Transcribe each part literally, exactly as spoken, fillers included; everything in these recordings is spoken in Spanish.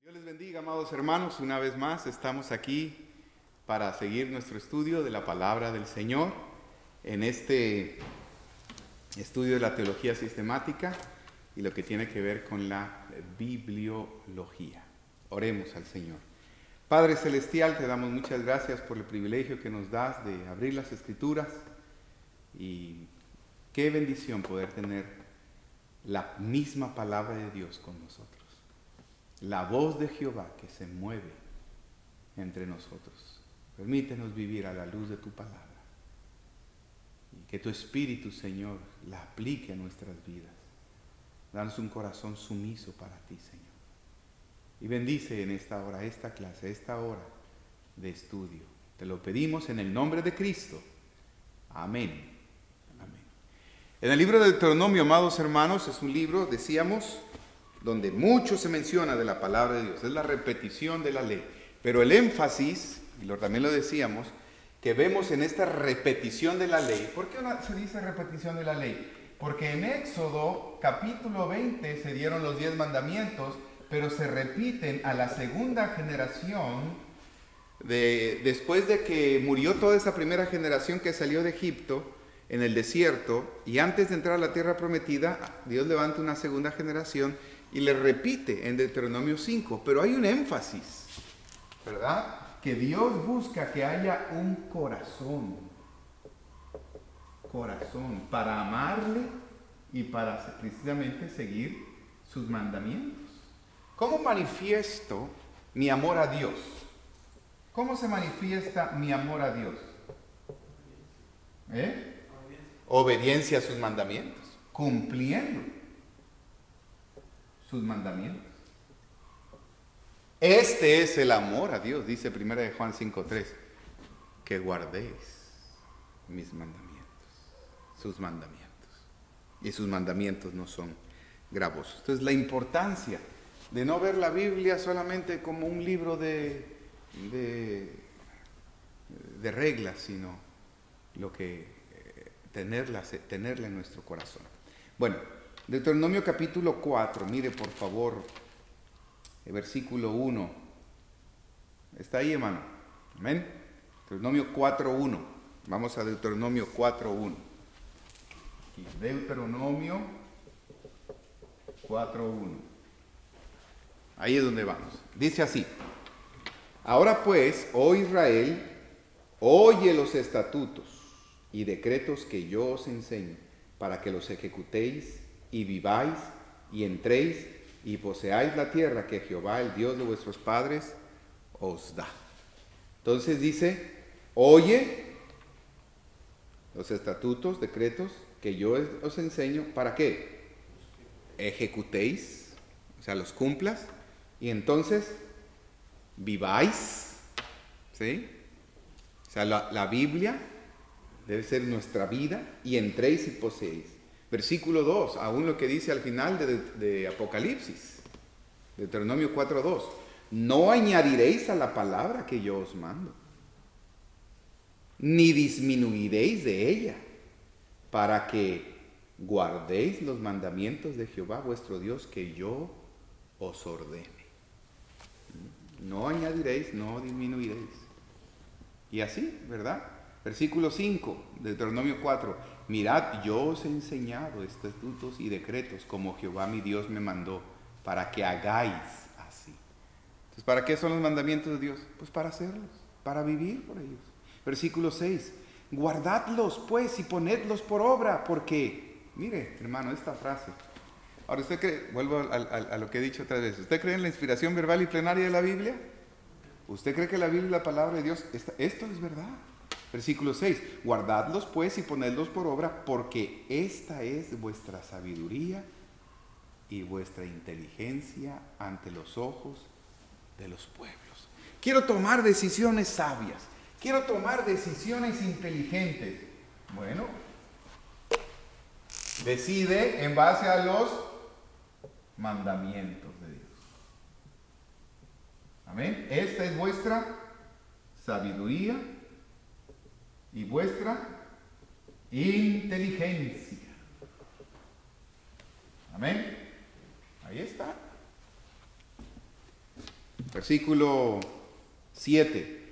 Dios les bendiga, amados hermanos. Una vez más estamos aquí para seguir nuestro estudio de la palabra del Señor en este estudio de la teología sistemática y lo que tiene que ver con la bibliología. Oremos al Señor. Padre Celestial, te damos muchas gracias por el privilegio que nos das de abrir las Escrituras, y qué bendición poder tener la misma palabra de Dios con nosotros. La voz de Jehová que se mueve entre nosotros. Permítenos vivir a la luz de tu palabra. Y que tu Espíritu, Señor, la aplique a nuestras vidas. Danos un corazón sumiso para ti, Señor. Y bendice en esta hora, esta clase, esta hora de estudio. Te lo pedimos en el nombre de Cristo. Amén. Amén. En el libro de Deuteronomio, amados hermanos, es un libro, decíamos, donde mucho se menciona de la palabra de Dios, es la repetición de la ley. Pero el énfasis, y lo, también lo decíamos, que vemos en esta repetición de la ley. ¿Por qué se dice repetición de la ley? Porque en Éxodo capítulo veinte se dieron los diez mandamientos, pero se repiten a la segunda generación, de, después de que murió toda esa primera generación que salió de Egipto, en el desierto, y antes de entrar a la tierra prometida, Dios levanta una segunda generación y le repite en Deuteronomio cinco, pero hay un énfasis, ¿verdad? Que Dios busca que haya un corazón, corazón, para amarle y para precisamente seguir sus mandamientos. ¿Cómo manifiesto mi amor a Dios? ¿Cómo se manifiesta mi amor a Dios? ¿Eh? Obediencia a sus mandamientos, cumpliendo sus mandamientos. Este es el amor a Dios, dice primera de Juan cinco tres, que guardéis mis mandamientos, sus mandamientos. Y sus mandamientos no son gravosos. Entonces, la importancia de no ver la Biblia solamente como un libro de, de, de reglas, sino lo que eh, tenerla, tenerla en nuestro corazón. Bueno, Deuteronomio capítulo cuatro, mire por favor, el versículo uno. ¿Está ahí, hermano? Amén. Deuteronomio cuatro uno. Vamos a Deuteronomio cuatro uno. Deuteronomio cuatro uno. Ahí es donde vamos. Dice así: ahora pues, oh Israel, oye los estatutos y decretos que yo os enseño, para que los ejecutéis y viváis y entréis y poseáis la tierra que Jehová, el Dios de vuestros padres, os da. Entonces dice, oye los estatutos, decretos que yo os enseño, ¿para qué? Ejecutéis, o sea, los cumplas, y entonces viváis, ¿sí? O sea, la, la Biblia debe ser nuestra vida, y entréis y poseéis. Versículo dos, aún lo que dice al final de, de Apocalipsis, Deuteronomio cuatro dos, no añadiréis a la palabra que yo os mando, ni disminuiréis de ella, para que guardéis los mandamientos de Jehová vuestro Dios que yo os ordene. No añadiréis, no disminuiréis. Y así, ¿verdad? Versículo cinco, Deuteronomio cuatro. Mirad, yo os he enseñado estatutos y decretos como Jehová mi Dios me mandó, para que hagáis así. Entonces, ¿para qué son los mandamientos de Dios? Pues para hacerlos, para vivir por ellos. Versículo seis. Guardadlos pues y ponedlos por obra, porque, mire, hermano, esta frase. Ahora, ¿usted cree? Vuelvo a, a, a lo que he dicho otras veces. ¿Usted cree en la inspiración verbal y plenaria de la Biblia? ¿Usted cree que la Biblia es la palabra de Dios? Esta, esto es verdad. Versículo seis. Guardadlos pues y ponedlos por obra, porque esta es vuestra sabiduría y vuestra inteligencia ante los ojos de los pueblos. Quiero tomar decisiones sabias. Quiero tomar decisiones inteligentes. Bueno, decide en base a los mandamientos de Dios. Amén. Esta es vuestra sabiduría y vuestra inteligencia. Amén. Ahí está. Versículo siete.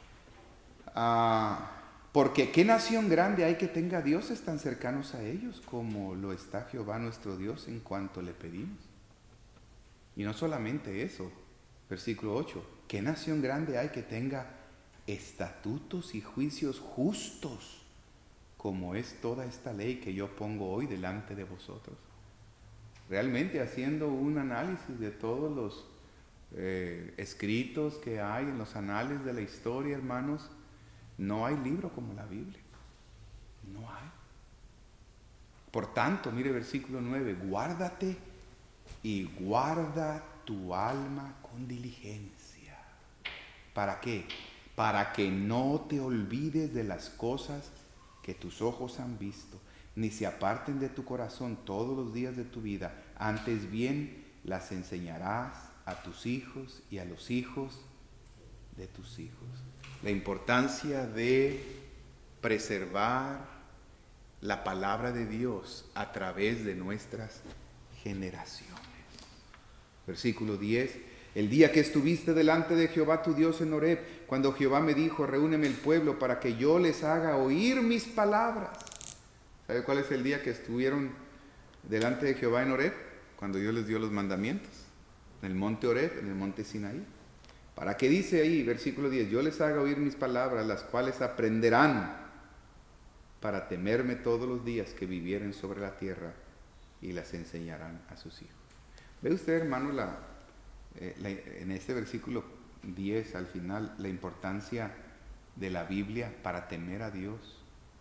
Ah, porque qué nación grande hay que tenga dioses tan cercanos a ellos como lo está Jehová nuestro Dios en cuanto le pedimos. Y no solamente eso, versículo ocho, qué nación grande hay que tenga estatutos y juicios justos como es toda esta ley que yo pongo hoy delante de vosotros. Realmente haciendo un análisis de todos los eh, escritos que hay en los anales de la historia, hermanos, no hay libro como la Biblia. No hay. Por tanto, mire versículo nueve, guárdate y guarda tu alma con diligencia. ¿Para qué? Para que no te olvides de las cosas que tus ojos han visto, ni se aparten de tu corazón todos los días de tu vida. Antes bien las enseñarás a tus hijos y a los hijos de tus hijos. La importancia de preservar la palabra de Dios a través de nuestras generaciones. Versículo diez. El día que estuviste delante de Jehová tu Dios en Horeb, cuando Jehová me dijo, reúneme el pueblo para que yo les haga oír mis palabras. ¿Sabe cuál es el día que estuvieron delante de Jehová en Horeb? Cuando Dios les dio los mandamientos. En el monte Horeb, en el monte Sinaí. ¿Para qué dice ahí, versículo diez? Yo les haga oír mis palabras, las cuales aprenderán para temerme todos los días que vivieren sobre la tierra, y las enseñarán a sus hijos. ¿Ve usted, hermano, la, eh, la, en este versículo diez, al final, la importancia de la Biblia para temer a Dios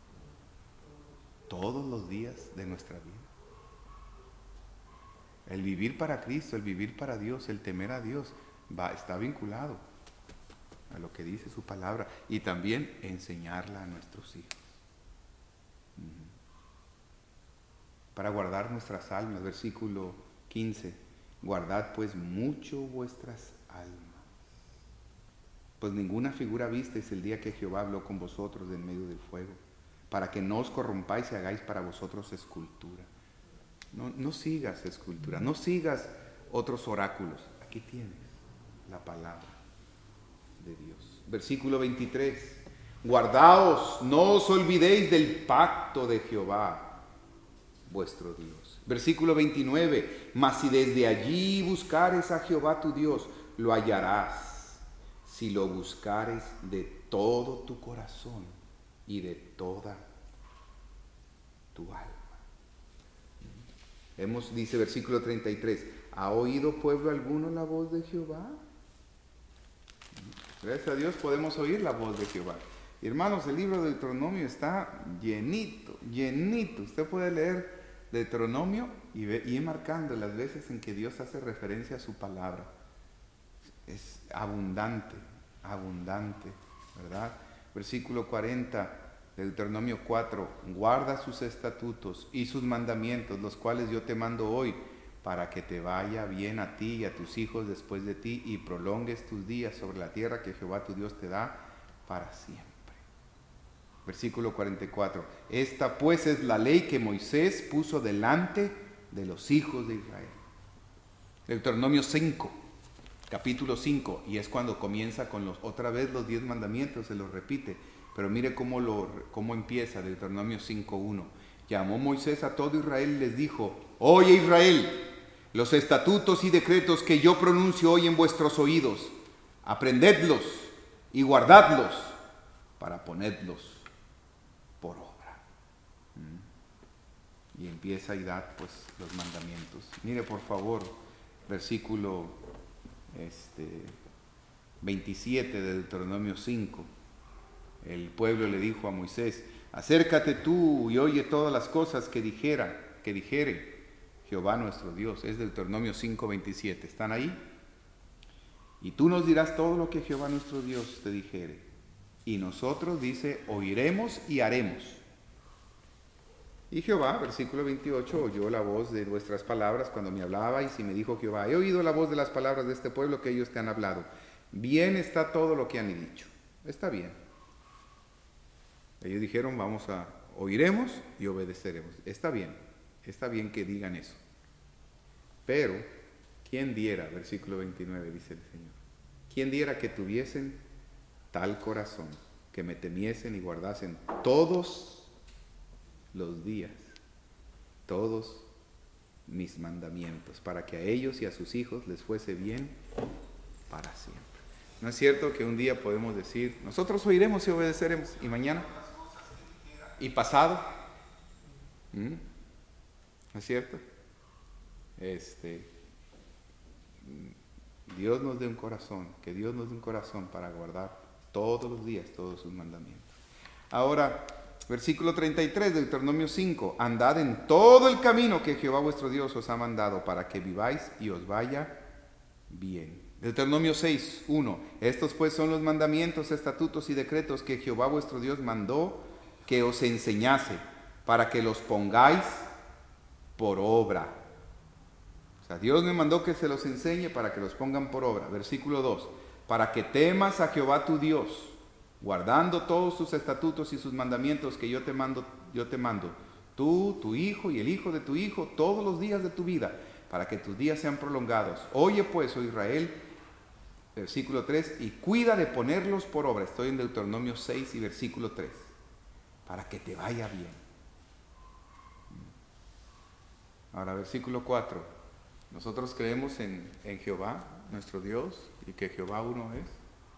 todos los días de nuestra vida? El vivir para Cristo, el vivir para Dios, el temer a Dios, va, está vinculado a lo que dice su palabra, y también enseñarla a nuestros hijos. Para guardar nuestras almas, versículo quince, guardad pues mucho vuestras almas, pues ninguna figura visteis el día que Jehová habló con vosotros en medio del fuego, para que no os corrompáis y hagáis para vosotros escultura. No, no sigas escultura, no sigas otros oráculos. Aquí tienes la palabra de Dios. Versículo veintitrés. Guardaos, no os olvidéis del pacto de Jehová, vuestro Dios. Versículo veintinueve. Mas si desde allí buscares a Jehová tu Dios, lo hallarás, si lo buscares de todo tu corazón y de toda tu alma. Hemos, dice versículo treinta y tres, ¿ha oído pueblo alguno la voz de Jehová? Gracias a Dios podemos oír la voz de Jehová. Y hermanos, el libro de Deuteronomio está llenito, llenito. Usted puede leer Deuteronomio y, ve, y ir marcando las veces en que Dios hace referencia a su palabra. Es abundante, abundante, ¿verdad? Versículo cuarenta. Deuteronomio cuatro, guarda sus estatutos y sus mandamientos, los cuales yo te mando hoy, para que te vaya bien a ti y a tus hijos después de ti, y prolongues tus días sobre la tierra que Jehová tu Dios te da para siempre. Versículo cuarenta y cuatro, esta pues es la ley que Moisés puso delante de los hijos de Israel. Deuteronomio cinco, capítulo cinco, y es cuando comienza con los, otra vez los diez mandamientos, se los repite. Pero mire cómo, lo, cómo empieza Deuteronomio cinco uno. Llamó Moisés a todo Israel y les dijo, oye Israel, los estatutos y decretos que yo pronuncio hoy en vuestros oídos, aprendedlos y guardadlos para ponerlos por obra. ¿Mm? Y empieza y da pues los mandamientos. Mire por favor, versículo este, veintisiete de Deuteronomio cinco. El pueblo le dijo a Moisés, acércate tú y oye todas las cosas que dijera, que dijere Jehová nuestro Dios. Es Deuteronomio cinco veintisiete. ¿Están ahí? Y tú nos dirás todo lo que Jehová nuestro Dios te dijere. Y nosotros, dice, oiremos y haremos. Y Jehová, versículo veintiocho, oyó la voz de vuestras palabras cuando me hablabais, y me dijo Jehová, he oído la voz de las palabras de este pueblo que ellos te han hablado. Bien está todo lo que han dicho. Está bien. Ellos dijeron, vamos a, oiremos y obedeceremos. Está bien, está bien que digan eso. Pero, ¿quién diera? Versículo veintinueve dice el Señor. ¿quién diera que tuviesen tal corazón, que me temiesen y guardasen todos los días, todos mis mandamientos, para que a ellos y a sus hijos les fuese bien para siempre? ¿No es cierto que un día podemos decir, nosotros oiremos y obedeceremos, y mañana, y pasado? ¿Mm? ¿No es cierto? Este, Dios nos dé un corazón, que Dios nos dé un corazón para guardar todos los días todos sus mandamientos. Ahora, versículo treinta y tres de Deuteronomio cinco, andad en todo el camino que Jehová vuestro Dios os ha mandado, para que viváis y os vaya bien. Deuteronomio seis, uno, estos pues son los mandamientos, estatutos y decretos que Jehová vuestro Dios mandó que os enseñase, para que los pongáis por obra. O sea, Dios me mandó que se los enseñe para que los pongan por obra. Versículo dos, para que temas a Jehová tu Dios, guardando todos sus estatutos y sus mandamientos que yo te mando, yo te mando, tú, tu hijo y el hijo de tu hijo, todos los días de tu vida, para que tus días sean prolongados. Oye pues, oh Israel, versículo tres, y cuida de ponerlos por obra. Estoy en Deuteronomio seis y versículo tres, para que te vaya bien. Ahora, versículo cuatro, nosotros creemos en, en Jehová, nuestro Dios, y que Jehová uno es.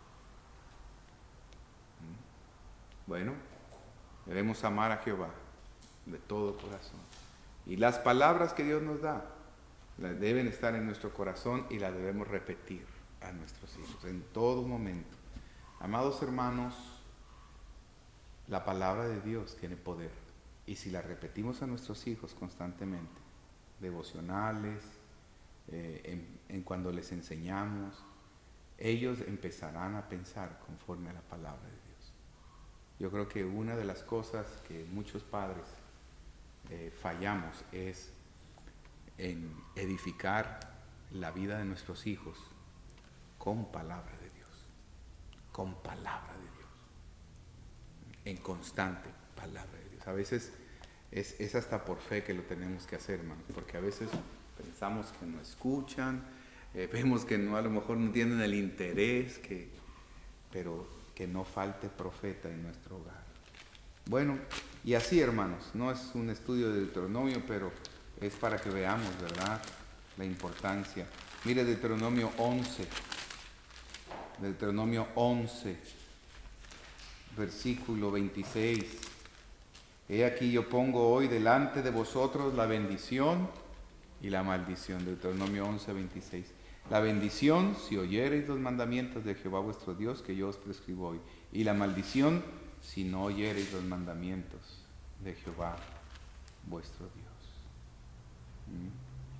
Bueno, debemos amar a Jehová de todo corazón. Y las palabras que Dios nos da, las deben estar en nuestro corazón y las debemos repetir a nuestros hijos en todo momento. Amados hermanos, la palabra de Dios tiene poder. Y si la repetimos a nuestros hijos constantemente, devocionales, eh, en, en cuando les enseñamos, ellos empezarán a pensar conforme a la palabra de Dios. Yo creo que una de las cosas que muchos padres eh, fallamos es en edificar la vida de nuestros hijos con palabra de Dios, con palabra de Dios, en constante palabra de Dios. A veces es, es hasta por fe que lo tenemos que hacer, hermanos, porque a veces pensamos que no escuchan, eh, vemos que no, a lo mejor no tienen el interés, que, pero que no falte profeta en nuestro hogar. Bueno, y así, hermanos, no es un estudio de Deuteronomio, pero es para que veamos, ¿verdad?, la importancia. Mire Deuteronomio once, Deuteronomio once, versículo veintiséis. He aquí yo pongo hoy delante de vosotros la bendición y la maldición. Deuteronomio once, veintiséis. La bendición si oyereis los mandamientos de Jehová vuestro Dios que yo os prescribo hoy. Y la maldición si no oyereis los mandamientos de Jehová vuestro Dios. ¿Mm?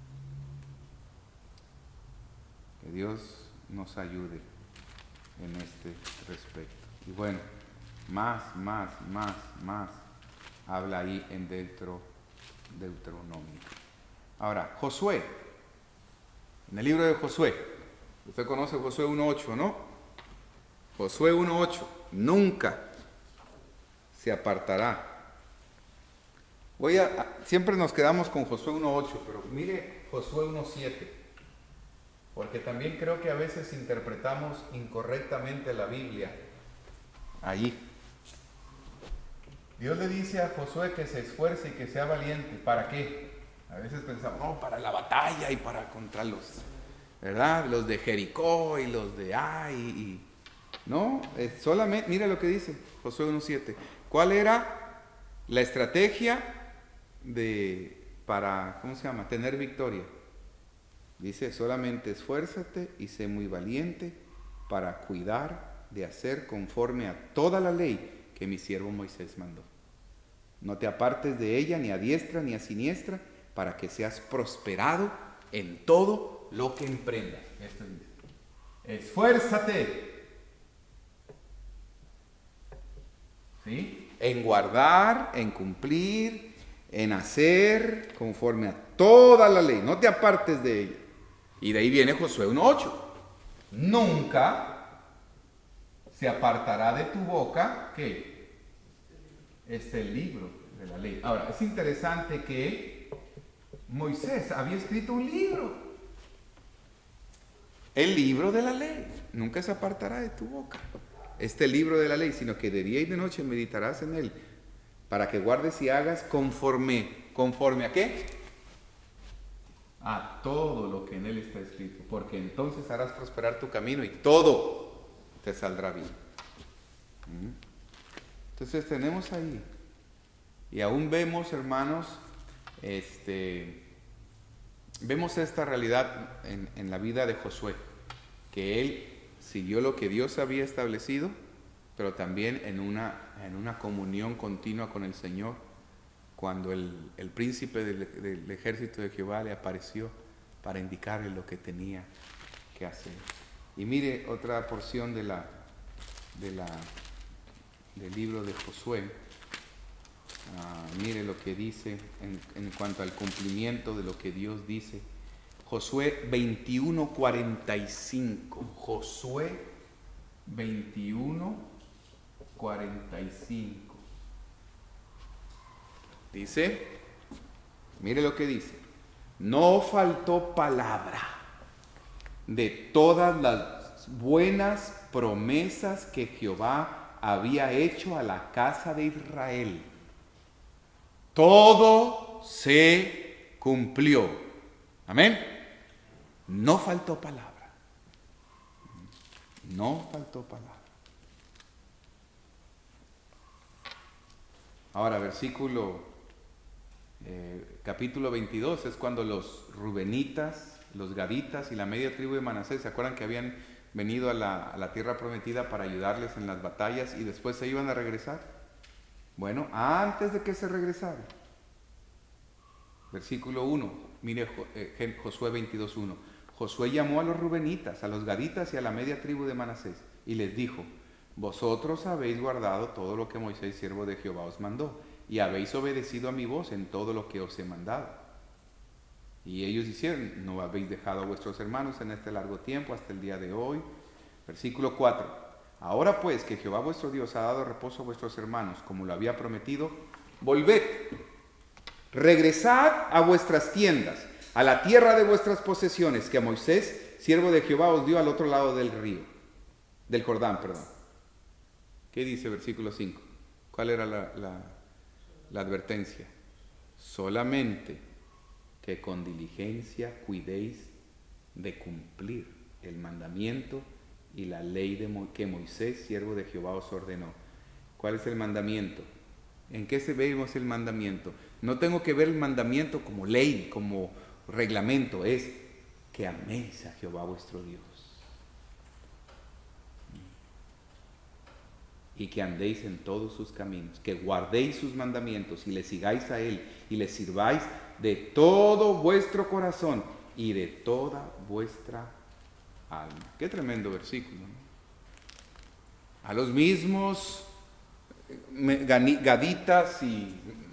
Que Dios nos ayude en este respecto. Y bueno, más, más, más, más habla ahí en Deutero, Deuteronomio. Ahora, Josué, en el libro de Josué, usted conoce Josué uno ocho, ¿no? Josué uno ocho, nunca se apartará. Voy a, a, siempre nos quedamos con Josué uno ocho, pero mire Josué uno siete, porque también creo que a veces interpretamos incorrectamente la Biblia allí. Dios le dice a Josué que se esfuerce y que sea valiente. ¿Para qué? A veces pensamos, no, para la batalla y para contra los, ¿verdad?, los de Jericó y los de Ai. Y, no, es solamente, mira lo que dice Josué uno siete. ¿Cuál era la estrategia de, para, ¿cómo se llama?, tener victoria? Dice, solamente esfuérzate y sé muy valiente para cuidar de hacer conforme a toda la ley que mi siervo Moisés mandó. No te apartes de ella ni a diestra ni a siniestra, para que seas prosperado en todo lo que emprendas. Esto dice, esfuérzate, ¿sí?, en guardar, en cumplir, en hacer conforme a toda la ley. No te apartes de ella. Y de ahí viene Josué uno ocho. Nunca se apartará de tu boca, ¿qué? Este libro de la ley. Ahora, es interesante que Moisés había escrito un libro. El libro de la ley. nunca se apartará de tu boca este libro de la ley, sino que de día y de noche meditarás en él, para que guardes y hagas conforme, ¿conforme a qué? A todo lo que en él está escrito, porque entonces harás prosperar tu camino y todo te saldrá bien. Entonces tenemos ahí, y aún vemos, hermanos, este, vemos esta realidad en, en la vida de Josué, que él siguió lo que Dios había establecido, pero también en una, en una comunión continua con el Señor, cuando el, el príncipe del, del ejército de Jehová le apareció para indicarle lo que tenía que hacer. Y mire otra porción de la, de la, del libro de Josué. Uh, mire lo que dice en, en cuanto al cumplimiento de lo que Dios dice. Josué veintiuno cuarenta y cinco. Josué veintiuno cuarenta y cinco. Dice, mire lo que dice: no faltó palabra de todas las buenas promesas que Jehová había hecho a la casa de Israel. Todo se cumplió. Amén. No faltó palabra. No faltó palabra. Ahora, versículo, eh, capítulo veintidós, es cuando los rubenitas, los gaditas y la media tribu de Manasés, ¿se acuerdan que habían venido a la, a la tierra prometida para ayudarles en las batallas y después se iban a regresar? Bueno, antes de que se regresaran, versículo uno, mire Josué veintidós uno. Josué llamó a los rubenitas, a los gaditas y a la media tribu de Manasés y les dijo: vosotros habéis guardado todo lo que Moisés, siervo de Jehová, os mandó, y habéis obedecido a mi voz en todo lo que os he mandado. Y ellos hicieron, no habéis dejado a vuestros hermanos en este largo tiempo hasta el día de hoy. Versículo cuatro. Ahora pues que Jehová vuestro Dios ha dado reposo a vuestros hermanos, como lo había prometido, volved, regresad a vuestras tiendas, a la tierra de vuestras posesiones, que Moisés, siervo de Jehová, os dio al otro lado del río, del Jordán, perdón. ¿Qué dice versículo cinco? ¿Cuál era la, la, la advertencia? Solamente que con diligencia cuidéis de cumplir el mandamiento y la ley de Mo- que Moisés, siervo de Jehová, os ordenó. ¿Cuál es el mandamiento? ¿En qué se vemos el mandamiento? No tengo que ver el mandamiento como ley, como reglamento, es que améis a Jehová vuestro Dios y que andéis en todos sus caminos, que guardéis sus mandamientos y le sigáis a él y le sirváis de todo vuestro corazón y de toda vuestra alma. Qué tremendo versículo, ¿no? A los mismos gaditas y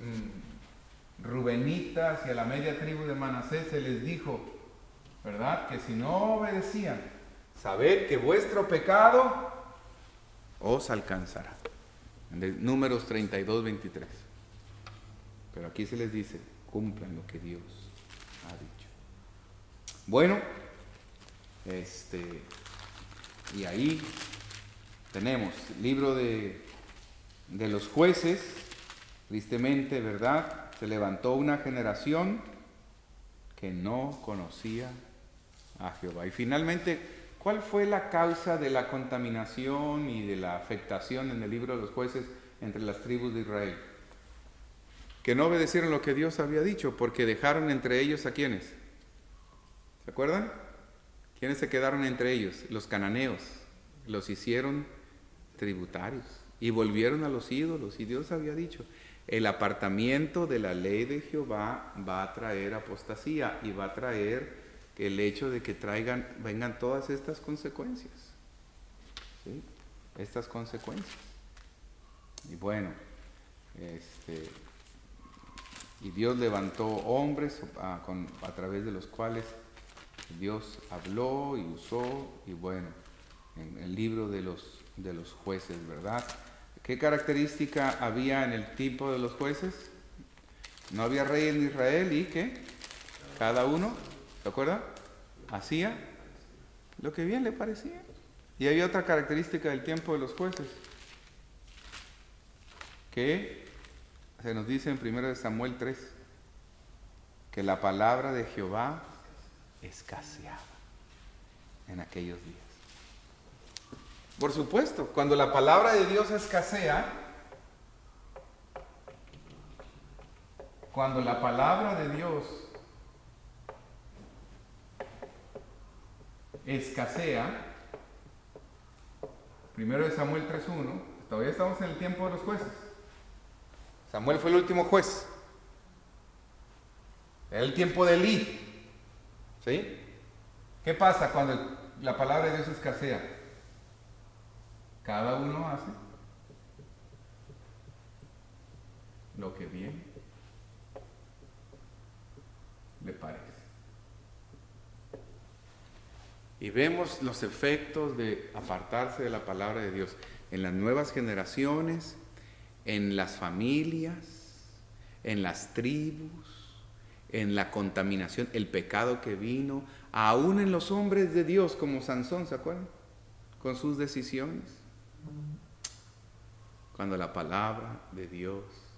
rubenitas y a la media tribu de Manasés se les dijo, ¿verdad?, que si no obedecían, sabed que vuestro pecado os alcanzará. Números treinta y dos, veintitrés. Pero aquí se les dice, cumplan lo que Dios ha dicho. Bueno, este, y ahí tenemos el libro de, de los jueces. Tristemente, ¿verdad?, se levantó una generación que no conocía a Jehová. Y finalmente, ¿cuál fue la causa de la contaminación y de la afectación en el libro de los jueces entre las tribus de Israel? Que no obedecieron lo que Dios había dicho, porque dejaron entre ellos a ¿quiénes? ¿Se acuerdan? ¿Quiénes se quedaron entre ellos? Los cananeos. Los hicieron tributarios y volvieron a los ídolos. Y Dios había dicho, el apartamiento de la ley de Jehová va a traer apostasía y va a traer el hecho de que traigan, vengan todas estas consecuencias, ¿sí? Estas consecuencias. Y bueno, este, y Dios levantó hombres a, con, a través de los cuales Dios habló y usó, y bueno, en el libro de los, de los jueces, ¿verdad? ¿Qué característica había en el tiempo de los jueces? No había rey en Israel y que cada uno, ¿se acuerda?, hacía lo que bien le parecía. Y hay otra característica del tiempo de los jueces, que se nos dice en primero de Samuel tres, que la palabra de Jehová escaseaba en aquellos días. Por supuesto, cuando la palabra de Dios escasea, cuando la palabra de Dios escasea, primero de Samuel tres uno, todavía estamos en el tiempo de los jueces. Samuel fue el último juez. Era el tiempo de Elí. ¿Sí? ¿Qué pasa cuando la palabra de Dios escasea? Cada uno hace lo que bien le parece. Y vemos los efectos de apartarse de la palabra de Dios en las nuevas generaciones, en las familias, en las tribus, en la contaminación, el pecado que vino, aún en los hombres de Dios como Sansón, ¿se acuerdan? Con sus decisiones. Cuando la palabra de Dios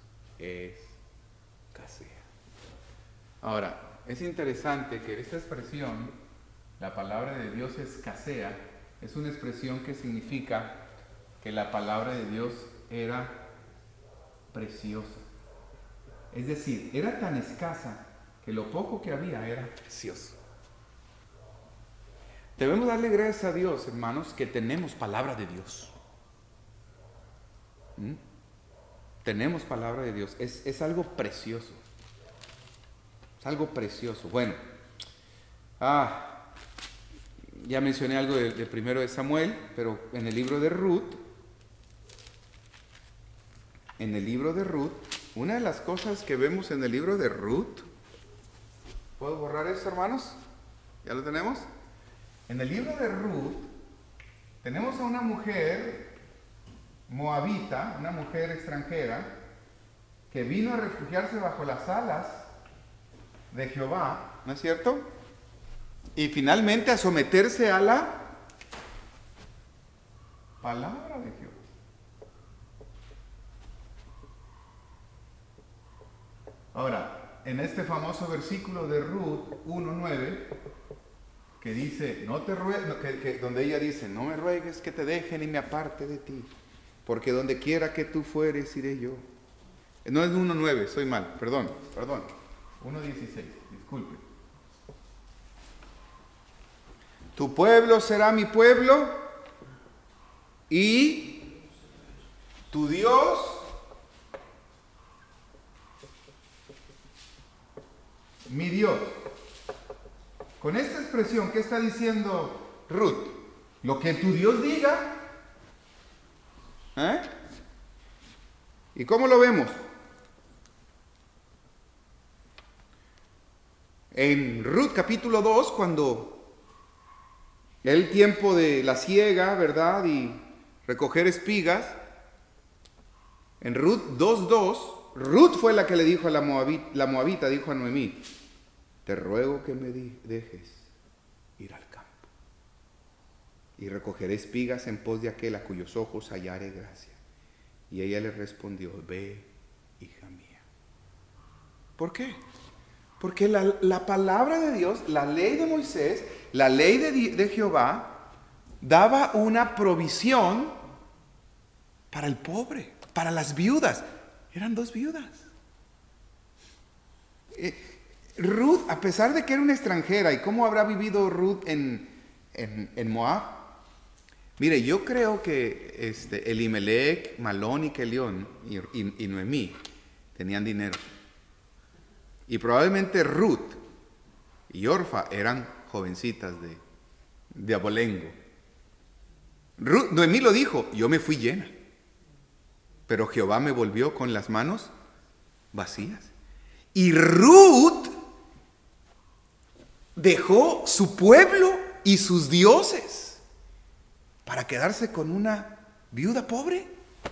escasea. Ahora, es interesante que esta expresión, la palabra de Dios escasea, es una expresión que significa que la palabra de Dios era preciosa. Es decir, era tan escasa que lo poco que había era precioso. Debemos darle gracias a Dios, hermanos, que tenemos palabra de Dios. ¿Mm? Tenemos palabra de Dios. Es, es algo precioso. Es algo precioso. Bueno, ah, ya mencioné algo de, de primero de Samuel, pero en el libro de Ruth, en el libro de Ruth, una de las cosas que vemos en el libro de Ruth, ¿puedo borrar eso, hermanos? ¿Ya lo tenemos? En el libro de Ruth tenemos a una mujer moabita, una mujer extranjera, que vino a refugiarse bajo las alas de Jehová, ¿no es cierto? Y finalmente a someterse a la palabra de Jehová. Ahora, en este famoso versículo de Ruth uno nueve, que dice, no te rue- que, que, donde ella dice, no me ruegues que te deje ni me aparte de ti, porque donde quiera que tú fueres, iré yo. No es uno nueve, soy mal, perdón, perdón. uno dieciséis, disculpe. Tu pueblo será mi pueblo y tu Dios mi Dios. Con esta expresión, ¿qué está diciendo Ruth? Lo que tu Dios diga. ¿Eh? ¿Y cómo lo vemos? En Ruth capítulo dos, cuando el tiempo de la siega, ¿verdad? Y recoger espigas. En Ruth dos dos, Ruth fue la que le dijo a la moabita, la moabita dijo a Noemí, te ruego que me dejes ir al campo y recogeré espigas en pos de aquel a cuyos ojos hallare gracia. Y ella le respondió, ve, hija mía. ¿Por qué? Porque la, la palabra de Dios, la ley de Moisés, la ley de, de Jehová, daba una provisión para el pobre, para las viudas. Eran dos viudas. Eh, Ruth, a pesar de que era una extranjera, ¿y cómo habrá vivido Ruth en, en, en Moab? Mire, yo creo que este, Elimelech, Malón y Kelión y, y, y Noemí tenían dinero. Y probablemente Ruth y Orfa eran jovencitas de, de abolengo. Ruth, Noemí lo dijo, yo me fui llena, pero Jehová me volvió con las manos vacías. Y Ruth dejó su pueblo y sus dioses para quedarse con una viuda pobre.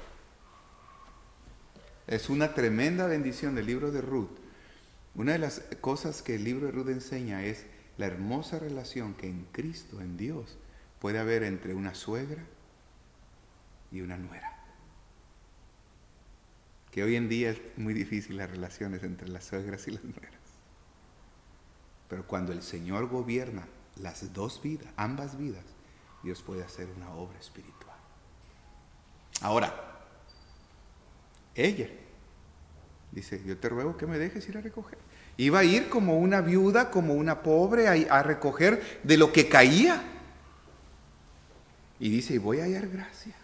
Es una tremenda bendición del libro de Ruth. Una de las cosas que el libro de Ruth enseña es la hermosa relación que en Cristo, en Dios, puede haber entre una suegra y una nuera. Que hoy en día es muy difícil las relaciones entre las suegras y las nueras. Pero cuando el Señor gobierna las dos vidas, ambas vidas, Dios puede hacer una obra espiritual. Ahora, ella dice, yo te ruego que me dejes ir a recoger. Iba a ir como una viuda, como una pobre, a, a recoger de lo que caía. Y dice, y voy a hallar gracia.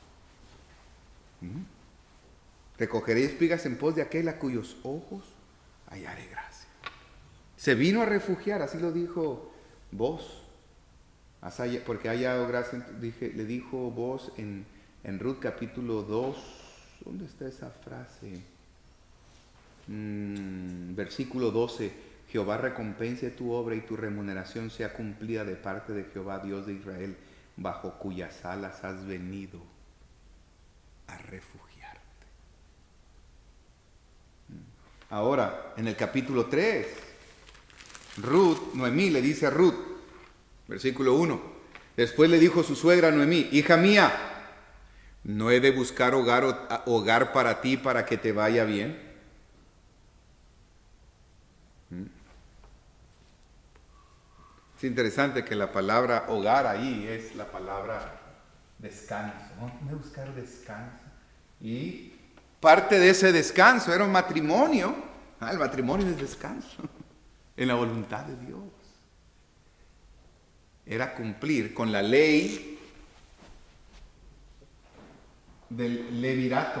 ¿Mm? Recogeré espigas en pos de aquel a cuyos ojos hallaré gracia. Se vino a refugiar, así lo dijo Boaz, porque ha hallado gracia, dije, le dijo Boaz en, en Ruth capítulo dos, ¿dónde está esa frase? Mm, versículo doce, Jehová recompense tu obra y tu remuneración sea cumplida de parte de Jehová, Dios de Israel, bajo cuyas alas has venido a refugiarte. Ahora, en el capítulo tres, Ruth, Noemí le dice a Ruth, versículo uno, después le dijo su suegra Noemí, hija mía, ¿no he de buscar hogar, hogar para ti para que te vaya bien? Es interesante que la palabra hogar ahí es la palabra descanso, ¿no? ¿No he de buscar descanso? Y parte de ese descanso era un matrimonio. Ah, el matrimonio es descanso en la voluntad de Dios. Era cumplir con la ley del levirato.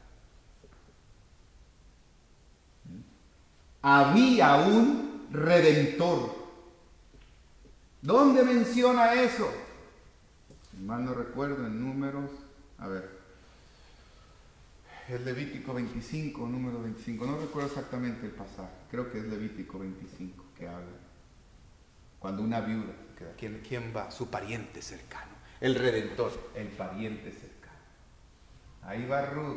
Había un redentor. ¿Dónde menciona eso? Si mal no recuerdo, en Números, a ver, es Levítico veinticinco, número veinticinco, no recuerdo exactamente el pasaje, creo que es Levítico veinticinco que habla. Cuando una viuda, ¿quién, quién va? Su pariente cercano, el redentor, el pariente cercano. Ahí va Ruth.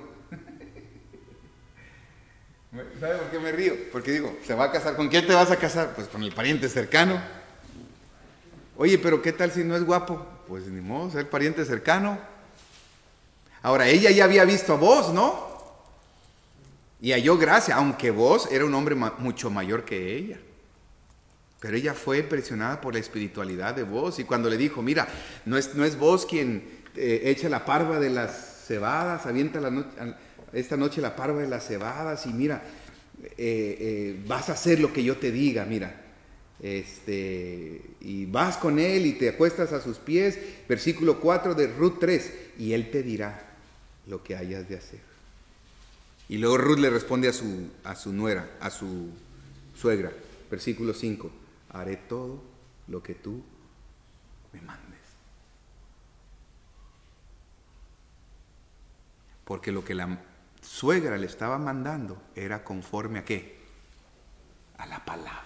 ¿Sabe por qué me río? Porque digo, ¿se va a casar? ¿Con quién te vas a casar? Pues con el pariente cercano. Oye, pero ¿qué tal si no es guapo? Pues ni modo, es el pariente cercano. Ahora, ella ya había visto a Boaz, ¿no? Y halló gracia, aunque Boaz era un hombre ma- mucho mayor que ella. Pero ella fue impresionada por la espiritualidad de Boaz. Y cuando le dijo, mira, no es, no es Boaz quien eh, echa la parva de las cebadas, avienta la no- esta noche la parva de las cebadas y mira, eh, eh, vas a hacer lo que yo te diga, mira. Este, y vas con él y te acuestas a sus pies, versículo cuatro de Ruth tres, y él te dirá lo que hayas de hacer. Y luego Ruth le responde a su, a su nuera, a su suegra, versículo cinco, haré todo lo que tú me mandes. Porque lo que la suegra le estaba mandando era conforme a ¿qué? A la palabra.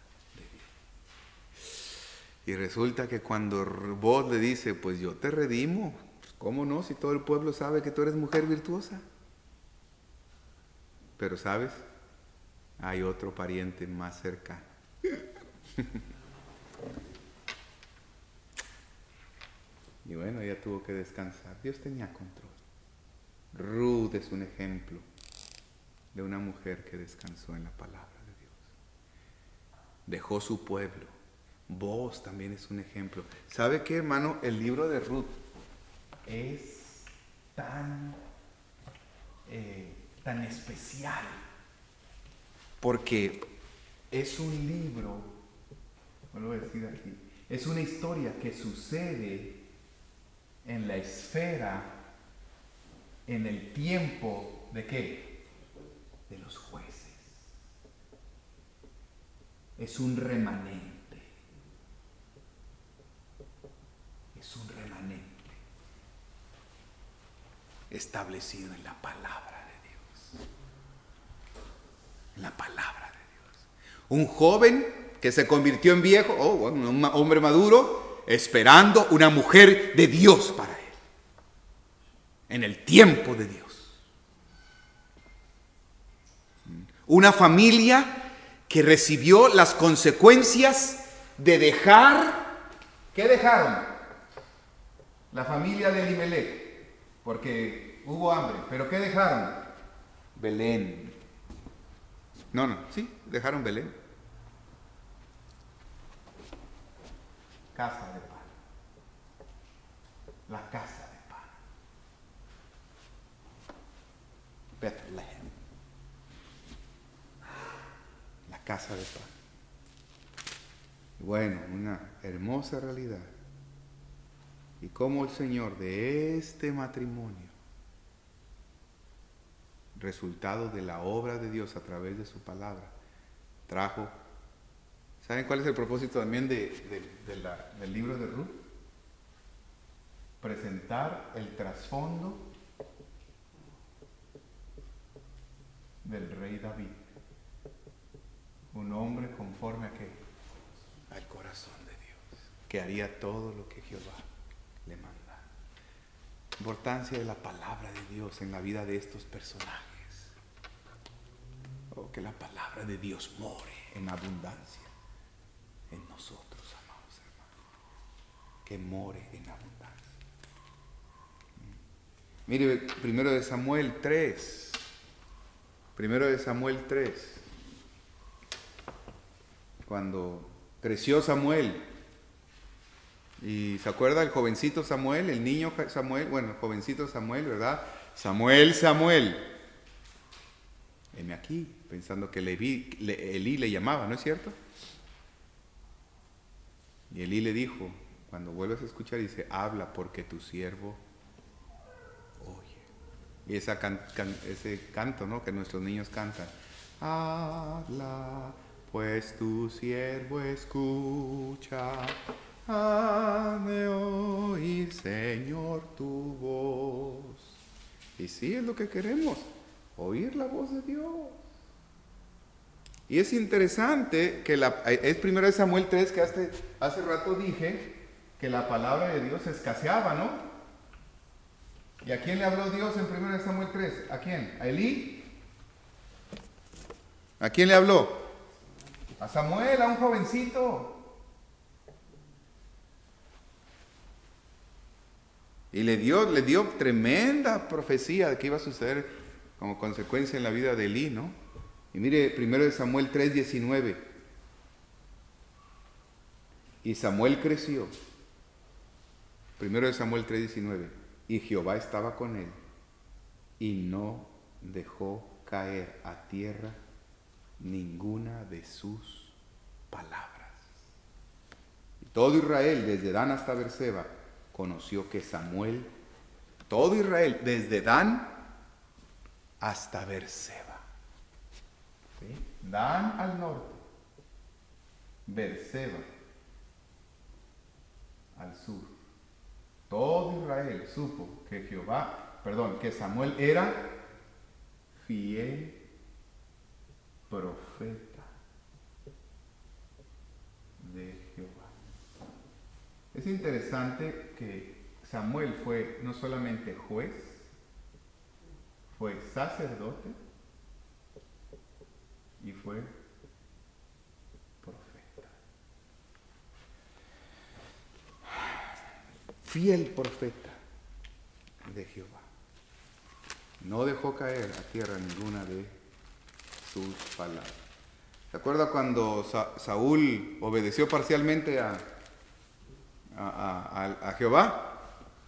Y resulta que cuando Boaz le dice, pues yo te redimo, ¿cómo no? Si todo el pueblo sabe que tú eres mujer virtuosa. Pero ¿sabes? Hay otro pariente más cercano. Y bueno, ella tuvo que descansar. Dios tenía control. Ruth es un ejemplo de una mujer que descansó en la palabra de Dios. Dejó su pueblo. Boaz también es un ejemplo. ¿Sabe qué, hermano? El libro de Ruth es tan, eh, tan especial porque es un libro, vuelvo a decir aquí, es una historia que sucede en la esfera, en el tiempo de ¿qué? De los jueces. Es un remanente. Es un remanente establecido en la palabra de Dios. En la palabra de Dios. Un joven que se convirtió en viejo, oh, un hombre maduro, esperando una mujer de Dios para él. En el tiempo de Dios. Una familia que recibió las consecuencias de dejar, ¿qué dejaron? la familia de Elimelech, porque hubo hambre. ¿Pero qué dejaron? Belén. No, no, sí, dejaron Belén. Casa de pan. La casa de pan. Bethlehem. La casa de pan. Bueno, una hermosa realidad. Y cómo el Señor de este matrimonio, resultado de la obra de Dios a través de su palabra, trajo. ¿Saben cuál es el propósito también de, de, de la, del libro de Ruth? Presentar el trasfondo del rey David, un hombre conforme a qué, al corazón de Dios, que haría todo lo que Jehová le manda. Importancia de la palabra de Dios en la vida de estos personajes. Oh, que la palabra de Dios more en abundancia en nosotros, amados hermanos, que more en abundancia. Mire, primero de Samuel tres, primero de Samuel tres, cuando creció Samuel, y se acuerda el jovencito Samuel, el niño Samuel, bueno, el jovencito Samuel, ¿verdad? Samuel, Samuel, heme aquí, pensando que Leví, le, Elí le llamaba, ¿no es cierto? Y Elí le dijo, cuando vuelvas a escuchar, dice, habla porque tu siervo oye. Y esa can, can, ese canto, ¿no?, que nuestros niños cantan, habla pues tu siervo escucha, hazme oír, Señor, tu voz. Y sí, es lo que queremos, oír la voz de Dios. Y es interesante que la, es primero de Samuel tres, que hace, hace rato dije que la palabra de Dios escaseaba, ¿no? ¿Y a quién le habló Dios en primero de Samuel tres? ¿A quién? ¿A Elí? ¿A quién le habló? A Samuel, a un jovencito. Y le dio, le dio tremenda profecía de que iba a suceder como consecuencia en la vida de Elí, ¿no? Y mire, primero de Samuel tres diecinueve. Y Samuel creció. Primero de Samuel tres diecinueve. Y Jehová estaba con él, y no dejó caer a tierra ninguna de sus palabras. Y todo Israel, desde Dan hasta Berseba, conoció que Samuel, todo Israel, desde Dan hasta Berseba, ¿sí? Dan al norte, Berseba al sur. Todo Israel supo que Jehová, perdón, que Samuel era fiel profeta de Jehová. Es interesante que Samuel fue no solamente juez, fue sacerdote y fue profeta. Fiel profeta de Jehová. No dejó caer a tierra ninguna de sus palabras. ¿Se acuerda cuando Sa- Saúl obedeció parcialmente a, a, a, a Jehová?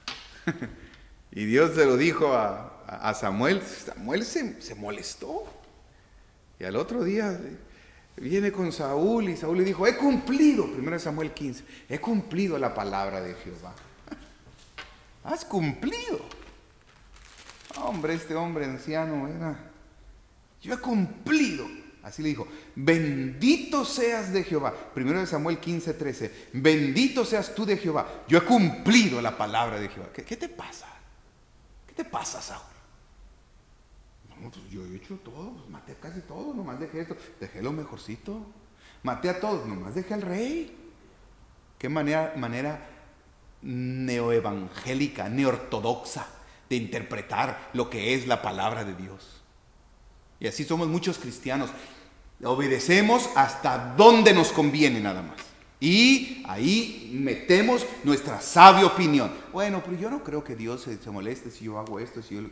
Y Dios se lo dijo a, a Samuel. Samuel se, se molestó. Y al otro día viene con Saúl y Saúl le dijo, he cumplido, primero Samuel quince, he cumplido la palabra de Jehová. Has cumplido. Hombre, este hombre anciano era, yo he cumplido. Así le dijo, bendito seas de Jehová. Primero de Samuel quince, trece. Bendito seas tú de Jehová. Yo he cumplido la palabra de Jehová. ¿Qué, qué te pasa? ¿Qué te pasa, Saúl? No, pues yo he hecho todo, pues maté casi todo, nomás dejé esto, dejé lo mejorcito. Maté a todos, nomás dejé al rey. Qué manera, manera neoevangélica, neortodoxa de interpretar lo que es la palabra de Dios. Y así somos muchos cristianos. Obedecemos hasta donde nos conviene nada más. Y ahí metemos nuestra sabia opinión. Bueno, pero yo no creo que Dios se, se moleste si yo hago esto, si yo...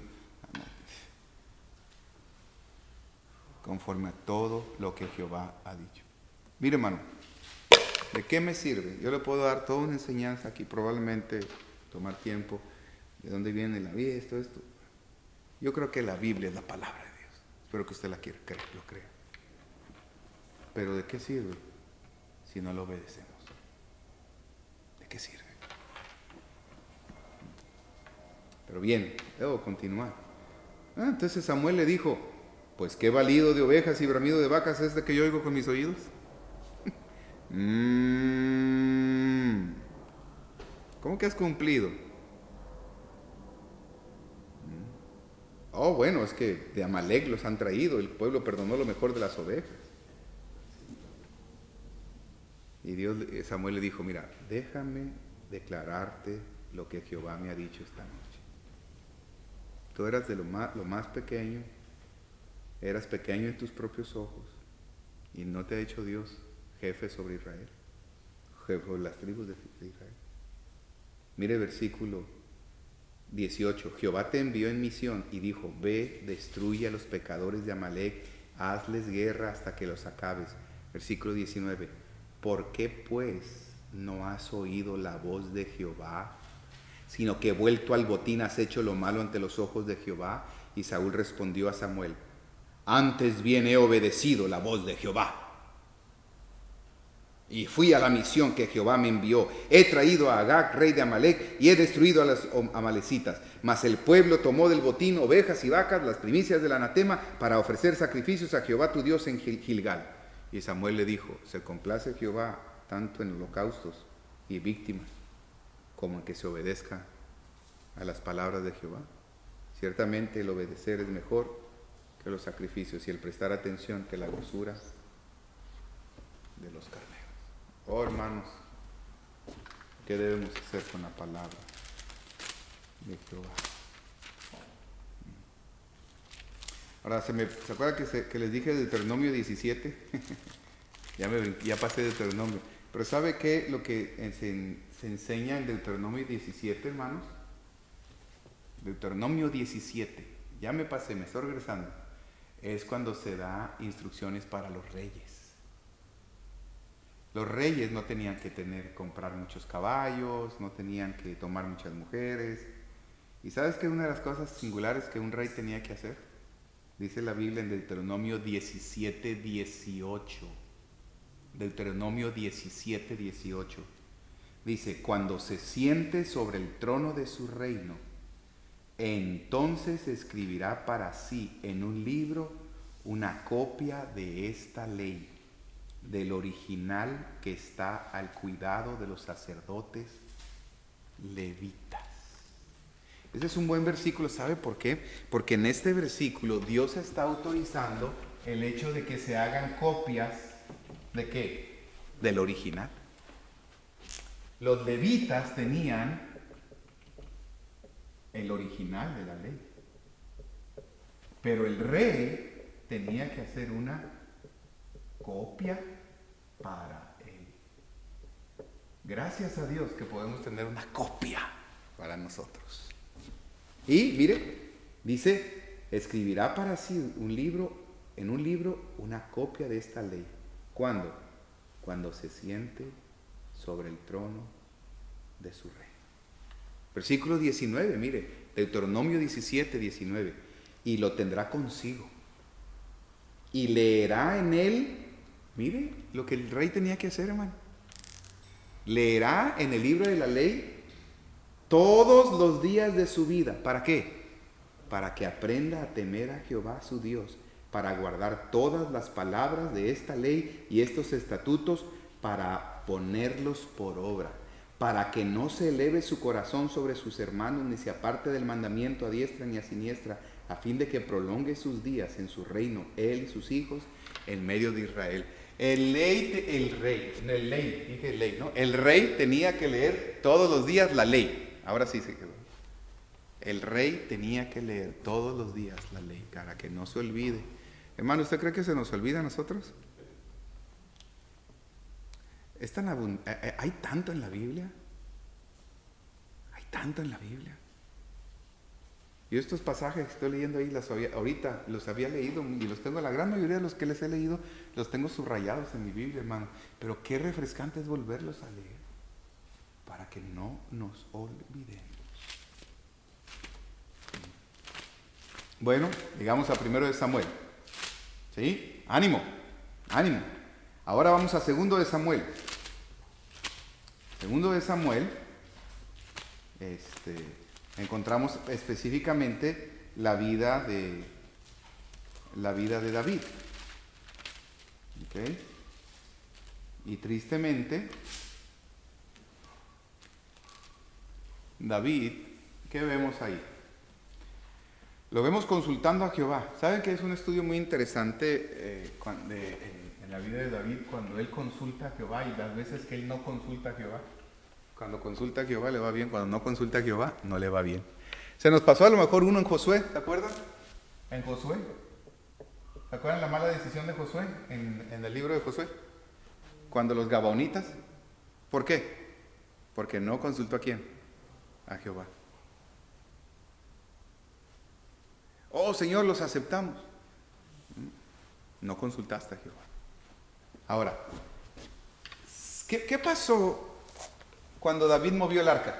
Conforme a todo lo que Jehová ha dicho. Mire, hermano, ¿de qué me sirve? Yo le puedo dar toda una enseñanza aquí, probablemente tomar tiempo, de dónde viene la vida, esto, esto. Yo creo que la Biblia es la palabra de Dios. Espero que usted la quiera, creer, lo crea. Pero ¿de qué sirve si no lo obedecemos? ¿De qué sirve? Pero bien, debo continuar. Ah, entonces Samuel le dijo, pues qué balido de ovejas y bramido de vacas es este que yo oigo con mis oídos. mm. ¿Cómo que has cumplido? Oh, bueno, es que de Amalek los han traído, el pueblo perdonó lo mejor de las ovejas. Y Dios, Samuel le dijo, mira, déjame declararte lo que Jehová me ha dicho esta noche. Tú eras de lo más, lo más pequeño, eras pequeño en tus propios ojos, y no te ha hecho Dios jefe sobre Israel, jefe sobre las tribus de Israel. Mire versículo dieciocho, Jehová te envió en misión y dijo, ve, destruye a los pecadores de Amalek, hazles guerra hasta que los acabes. Versículo diecinueve, ¿por qué pues no has oído la voz de Jehová, sino que vuelto al botín has hecho lo malo ante los ojos de Jehová? Y Saúl respondió a Samuel, antes bien he obedecido la voz de Jehová, y fui a la misión que Jehová me envió. He traído a Agag, rey de Amalek, y he destruido a los amalecitas. Mas el pueblo tomó del botín ovejas y vacas, las primicias del anatema, para ofrecer sacrificios a Jehová tu Dios en Gilgal. Y Samuel le dijo, se complace Jehová tanto en holocaustos y víctimas, como en que se obedezca a las palabras de Jehová. Ciertamente el obedecer es mejor que los sacrificios, y el prestar atención que la grosura de los carneros. Oh, hermanos, ¿qué debemos hacer con la palabra de Jehová? Ahora, ¿se, me, ¿se acuerdan que, se, que les dije de Deuteronomio diecisiete? ya, me, ya pasé de Deuteronomio. Pero ¿sabe qué? Lo que se, se enseña en Deuteronomio diecisiete, hermanos. Deuteronomio diecisiete, ya me pasé, me estoy regresando. Es cuando se da instrucciones para los reyes. Los reyes no tenían que tener, comprar muchos caballos, no tenían que tomar muchas mujeres. ¿Y sabes qué es una de las cosas singulares que un rey tenía que hacer? Dice la Biblia en Deuteronomio diecisiete, dieciocho. Deuteronomio diecisiete, dieciocho. Dice, cuando se siente sobre el trono de su reino, entonces escribirá para sí en un libro una copia de esta ley, del original que está al cuidado de los sacerdotes levitas. Ese es un buen versículo, ¿sabe por qué? Porque en este versículo Dios está autorizando el hecho de que se hagan copias ¿de qué? Del original. Los levitas tenían el original de la ley, pero el rey tenía que hacer una copia para él. Gracias a Dios que podemos tener una copia para nosotros. Y mire, dice, escribirá para sí un libro, en un libro una copia de esta ley. ¿Cuándo? Cuando se siente sobre el trono de su reino. Versículo diecinueve, mire, Deuteronomio diecisiete, diecinueve. Y lo tendrá consigo. Y leerá en él, mire lo que el rey tenía que hacer, hermano. Leerá en el libro de la ley todos los días de su vida. ¿Para qué? Para que aprenda a temer a Jehová su Dios, para guardar todas las palabras de esta ley y estos estatutos, para ponerlos por obra, para que no se eleve su corazón sobre sus hermanos, ni se aparte del mandamiento a diestra ni a siniestra, a fin de que prolongue sus días en su reino, él y sus hijos, en medio de Israel. El ley, el rey, el ley, dije ley, ¿no? El rey tenía que leer todos los días la ley. Ahora sí se quedó. El rey tenía que leer todos los días la ley, para que no se olvide. Hermano, ¿usted cree que se nos olvida a nosotros? Es tan abund- eh, eh, hay tanto en la Biblia. Hay tanto en la Biblia. Yo estos pasajes que estoy leyendo ahí, las había- ahorita los había leído y los tengo, la gran mayoría de los que les he leído, los tengo subrayados en mi Biblia, hermano. Pero qué refrescante es volverlos a leer para que no nos olvidemos. Bueno, llegamos a primero de Samuel. ¿Sí? Ánimo, ánimo. Ahora vamos a segundo de Samuel. Segundo de Samuel, este, encontramos específicamente la vida de la vida de David. ¿Ok? Y tristemente, David, ¿qué vemos ahí? Lo vemos consultando a Jehová. ¿Saben que es un estudio muy interesante eh, cuando, de, en, en la vida de David cuando él consulta a Jehová y las veces que él no consulta a Jehová? Cuando consulta a Jehová le va bien, cuando no consulta a Jehová no le va bien. Se nos pasó a lo mejor uno en Josué, ¿se acuerdan? En Josué. ¿Se acuerdan la mala decisión de Josué en, en el libro de Josué? Cuando los gabaonitas, ¿por qué? Porque no consultó a quién, a Jehová. Oh Señor, los aceptamos. No consultaste a Jehová. Ahora, ¿qué, qué pasó cuando David movió el arca?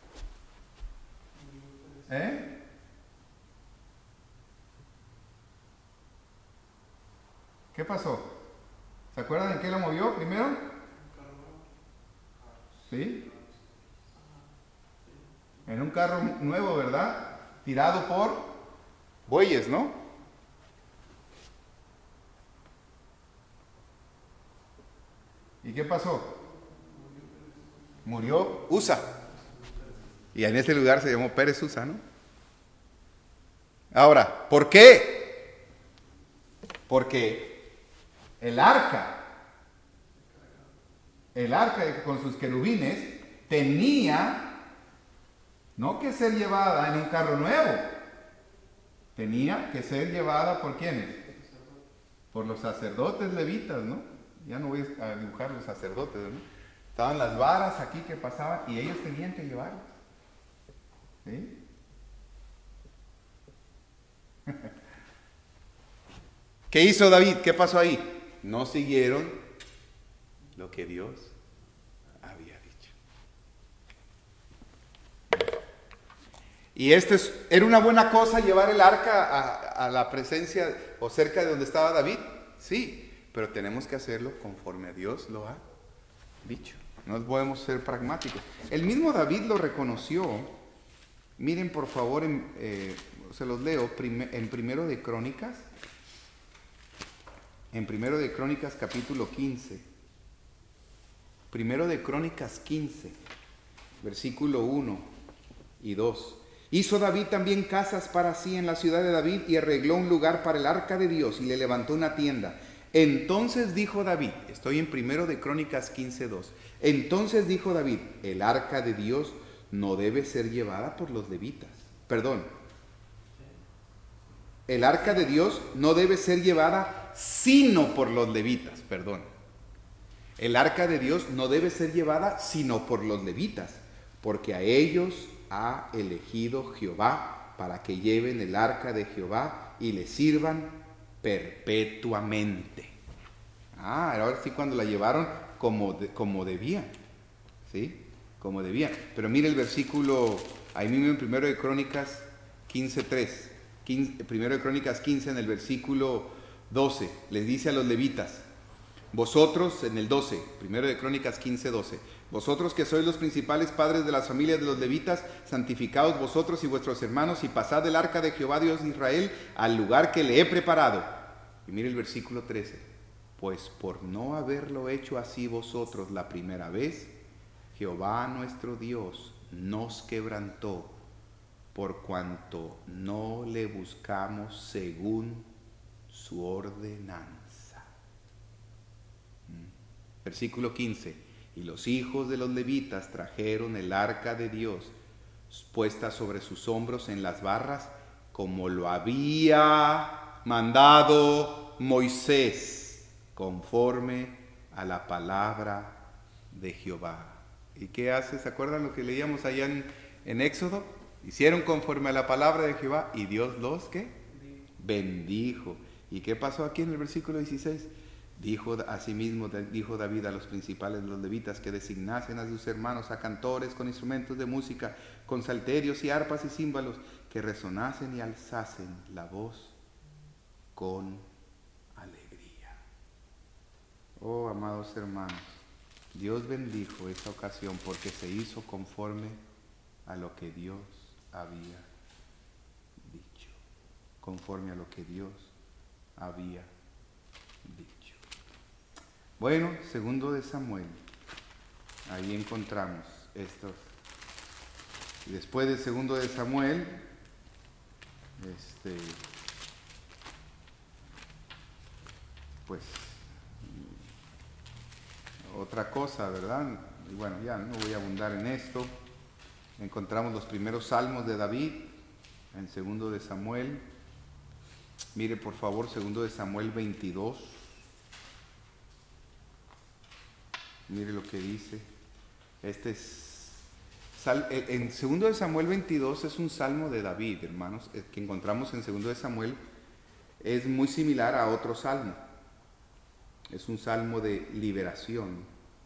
¿Eh? ¿Qué pasó? ¿Se acuerdan en qué lo movió primero? ¿Sí? En un carro nuevo, ¿verdad? Tirado por bueyes, ¿no? ¿Y qué pasó? Murió Usa. Y en ese lugar se llamó Pérez Usa, ¿no? Ahora, ¿por qué? Porque el arca, el arca con sus querubines, tenía no que ser llevada en un carro nuevo, tenía que ser llevada por ¿quiénes? Por los sacerdotes levitas, ¿no? Ya no voy a dibujar los sacerdotes, ¿no? Estaban las varas aquí que pasaban y ellos tenían que llevarlas. ¿Sí? ¿Qué hizo David? ¿Qué pasó ahí? No siguieron lo que Dios había dicho. Y este es, ¿era una buena cosa llevar el arca a, a la presencia o cerca de donde estaba David? Sí, pero tenemos que hacerlo conforme a Dios lo ha dicho. No podemos ser pragmáticos. El mismo David lo reconoció. Miren por favor, en, eh, se los leo prime, en Primero de Crónicas. En Primero de Crónicas capítulo quince. Primero de Crónicas quince, versículo uno y dos. Hizo David también casas para sí en la ciudad de David y arregló un lugar para el arca de Dios y le levantó una tienda. Entonces dijo David, estoy en Primero de Crónicas quince, dos. Entonces dijo David, el arca de Dios no debe ser llevada por los levitas. Perdón. El arca de Dios no debe ser llevada sino por los levitas, perdón. El arca de Dios no debe ser llevada sino por los levitas, porque a ellos ha elegido Jehová para que lleven el arca de Jehová y le sirvan perpetuamente. Ah, ahora sí cuando la llevaron como, de, como debían, ¿sí? Como debían. Pero mire el versículo, ahí mismo en Primero de Crónicas quince, tres. Primero de Crónicas quince en el versículo doce, les dice a los levitas, vosotros, en el doce, Primero de Crónicas quince, doce, vosotros que sois los principales padres de las familias de los levitas, santificaos vosotros y vuestros hermanos y pasad el arca de Jehová Dios de Israel al lugar que le he preparado. Y mire el versículo trece, pues por no haberlo hecho así vosotros la primera vez, Jehová nuestro Dios nos quebrantó, por cuanto no le buscamos según su ordenanza. Versículo quince. Y los hijos de los levitas trajeron el arca de Dios puesta sobre sus hombros en las barras, como lo había mandado Moisés, conforme a la palabra de Jehová. ¿Y qué hace? ¿Se acuerdan lo que leíamos allá en, en Éxodo? Hicieron conforme a la palabra de Jehová y Dios los ¿qué? Bendijo. ¿Y qué pasó aquí en el versículo dieciséis? Dijo asimismo, dijo David a los principales de los levitas que designasen a sus hermanos a cantores con instrumentos de música, con salterios y arpas y címbalos, que resonasen y alzasen la voz con alegría. Oh, amados hermanos, Dios bendijo esa ocasión porque se hizo conforme a lo que Dios había dicho, conforme a lo que Dios había dicho. Bueno, segundo de Samuel, ahí encontramos estos. Y después de segundo de Samuel, este, pues, otra cosa, ¿verdad? Y bueno, ya no voy a abundar en esto. Encontramos los primeros salmos de David en segundo de Samuel. Mire por favor, segundo de Samuel veintidós. Mire lo que dice. Este es en segundo de Samuel veintidós es un salmo de David, hermanos, que encontramos en segundo de Samuel. Es muy similar a otro salmo. Es un salmo de liberación.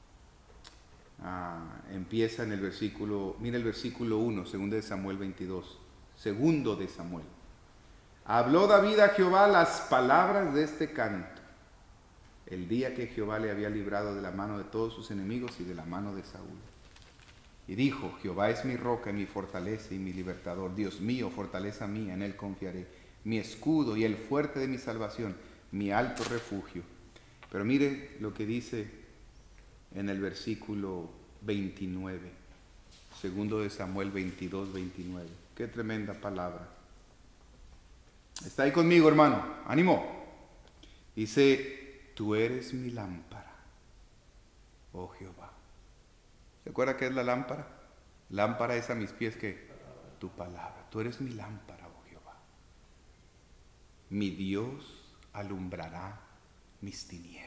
Ah, empieza en el versículo, mira el versículo uno, segundo de Samuel veintidós. Segundo de Samuel. Habló David a Jehová las palabras de este canto, el día que Jehová le había librado de la mano de todos sus enemigos y de la mano de Saúl. Y dijo: Jehová es mi roca y mi fortaleza y mi libertador, Dios mío, fortaleza mía, en él confiaré, mi escudo y el fuerte de mi salvación, mi alto refugio. Pero mire lo que dice en el versículo veintinueve, segundo de Samuel veintidós, veintinueve. Qué tremenda palabra. Está ahí conmigo, hermano, ánimo. Dice: tú eres mi lámpara, oh Jehová. ¿Se acuerda qué es la lámpara? Lámpara es a mis pies que tu palabra. Tú eres mi lámpara, oh Jehová. Mi Dios alumbrará mis tinieblas.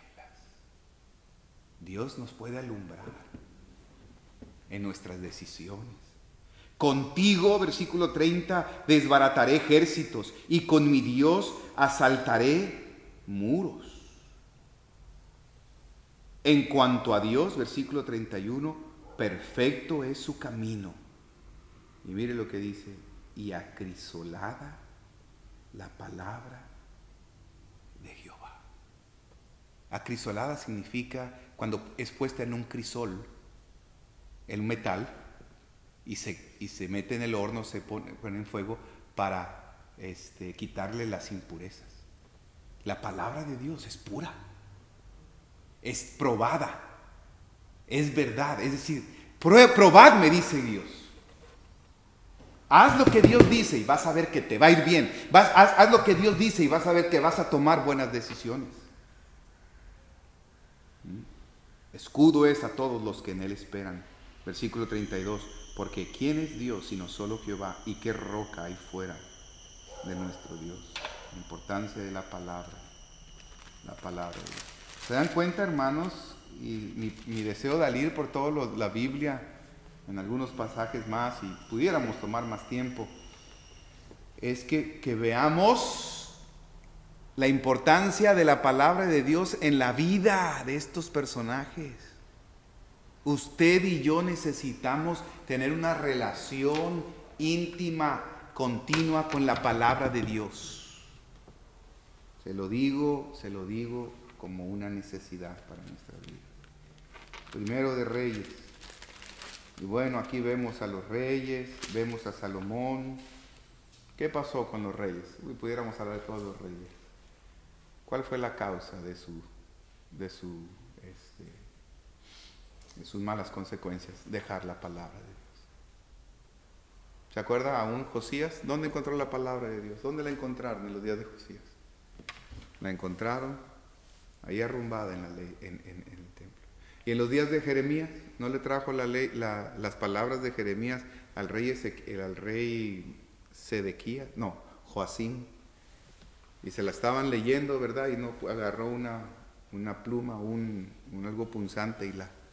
Dios nos puede alumbrar en nuestras decisiones. Contigo, versículo treinta, desbarataré ejércitos y con mi Dios asaltaré muros. En cuanto a Dios, versículo treinta y uno, perfecto es su camino. Y mire lo que dice: y acrisolada la palabra de Jehová. Acrisolada significa cuando es puesta en un crisol, el metal, y se, y se mete en el horno, se pone, pone en fuego para este, quitarle las impurezas. La palabra de Dios es pura, es probada, es verdad. Es decir, probadme, dice Dios. Haz lo que Dios dice y vas a ver que te va a ir bien. Vas, haz, haz lo que Dios dice y vas a ver que vas a tomar buenas decisiones. Escudo es a todos los que en él esperan. Versículo treinta y dos. Porque ¿quién es Dios sino solo Jehová? ¿Y qué roca hay fuera de nuestro Dios? La importancia de la palabra. La palabra de Dios. ¿Se dan cuenta, hermanos? Y mi, mi deseo de ir por toda la Biblia, en algunos pasajes más, y pudiéramos tomar más tiempo, es que, que veamos la importancia de la palabra de Dios en la vida de estos personajes. Usted y yo necesitamos tener una relación íntima, continua con la palabra de Dios. Se lo digo, se lo digo como una necesidad para nuestra vida. Primero de Reyes. Y bueno, aquí vemos a los reyes, vemos a Salomón. ¿Qué pasó con los reyes? Uy, pudiéramos hablar de todos los reyes. ¿Cuál fue la causa de su, de su, este, de sus malas consecuencias? Dejar la palabra de Dios. ¿Se acuerda aún Josías? ¿Dónde encontró la palabra de Dios? ¿Dónde la encontraron en los días de Josías? La encontraron ahí arrumbada en, la ley, en, en, en el templo. Y en los días de Jeremías, ¿no le trajo la ley, la, las palabras de Jeremías al rey, Ezequiel, al rey Sedequías? No, Joacim. Y se la estaban leyendo, ¿verdad? Y no agarró una, una pluma, un, un algo punzante y la,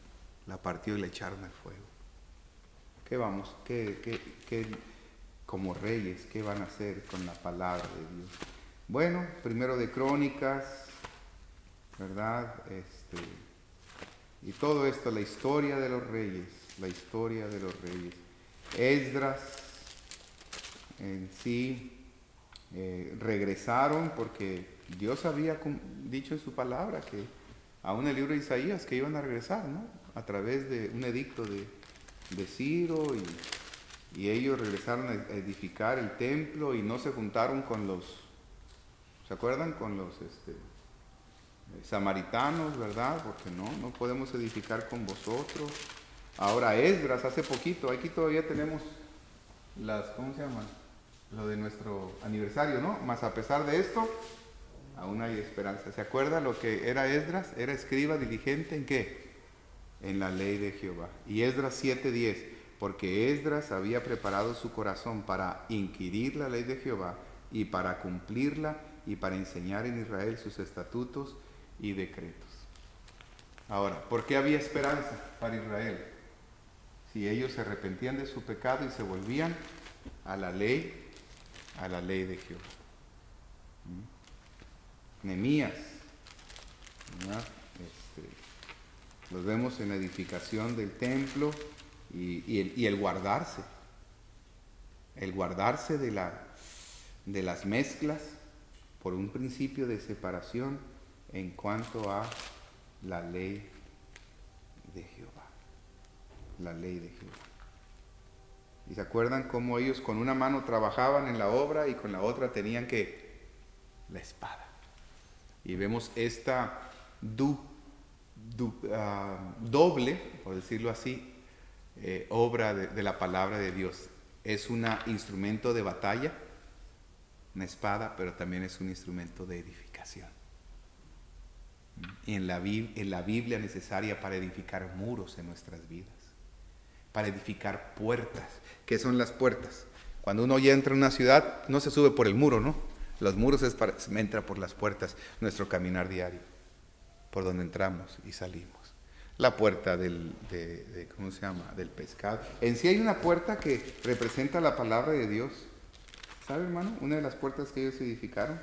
la partió y la echaron al fuego. ¿Qué vamos? ¿Qué, qué, qué, como reyes, qué van a hacer con la palabra de Dios? Bueno, primero de Crónicas, ¿verdad? Este, y todo esto, la historia de los reyes, la historia de los reyes. Esdras en sí eh, regresaron porque Dios había dicho en su palabra que aún el libro de Isaías que iban a regresar, ¿no? A través de un edicto de, de Ciro y, y ellos regresaron a edificar el templo y no se juntaron con los, ¿se acuerdan? Con los este, samaritanos, ¿verdad? Porque no, no podemos edificar con vosotros. Ahora Esdras, hace poquito, aquí todavía tenemos las, ¿cómo se llama? Lo de nuestro aniversario, ¿no? Más a pesar de esto, aún hay esperanza. ¿Se acuerda lo que era Esdras? Era escriba diligente ¿en qué? En la ley de Jehová. Y Esdras siete diez, porque Esdras había preparado su corazón para inquirir la ley de Jehová y para cumplirla y para enseñar en Israel sus estatutos y decretos. Ahora, ¿por qué había esperanza para Israel? Si ellos se arrepentían de su pecado y se volvían a la ley, a la ley de Jehová. ¿Mm? Nehemías, ¿verdad? Este, los vemos en la edificación del templo y, y, el, y el guardarse, el guardarse de, la, de las mezclas por un principio de separación en cuanto a la ley de Jehová. La ley de Jehová. ¿Y se acuerdan cómo ellos con una mano trabajaban en la obra y con la otra tenían que la espada? Y vemos esta du, du, uh, doble, por decirlo así, eh, obra de, de la palabra de Dios. Es un instrumento de batalla, una espada, pero también es un instrumento de edificación. Y en la, en la Biblia necesaria para edificar muros en nuestras vidas, para edificar puertas. ¿Qué son las puertas? Cuando uno ya entra en una ciudad, no se sube por el muro, ¿no? Los muros es para, se entra por las puertas, nuestro caminar diario, por donde entramos y salimos. La puerta del, de, de, ¿cómo se llama? Del pescado. En sí hay una puerta que representa la palabra de Dios. ¿Sabe, hermano? Una de las puertas que ellos edificaron.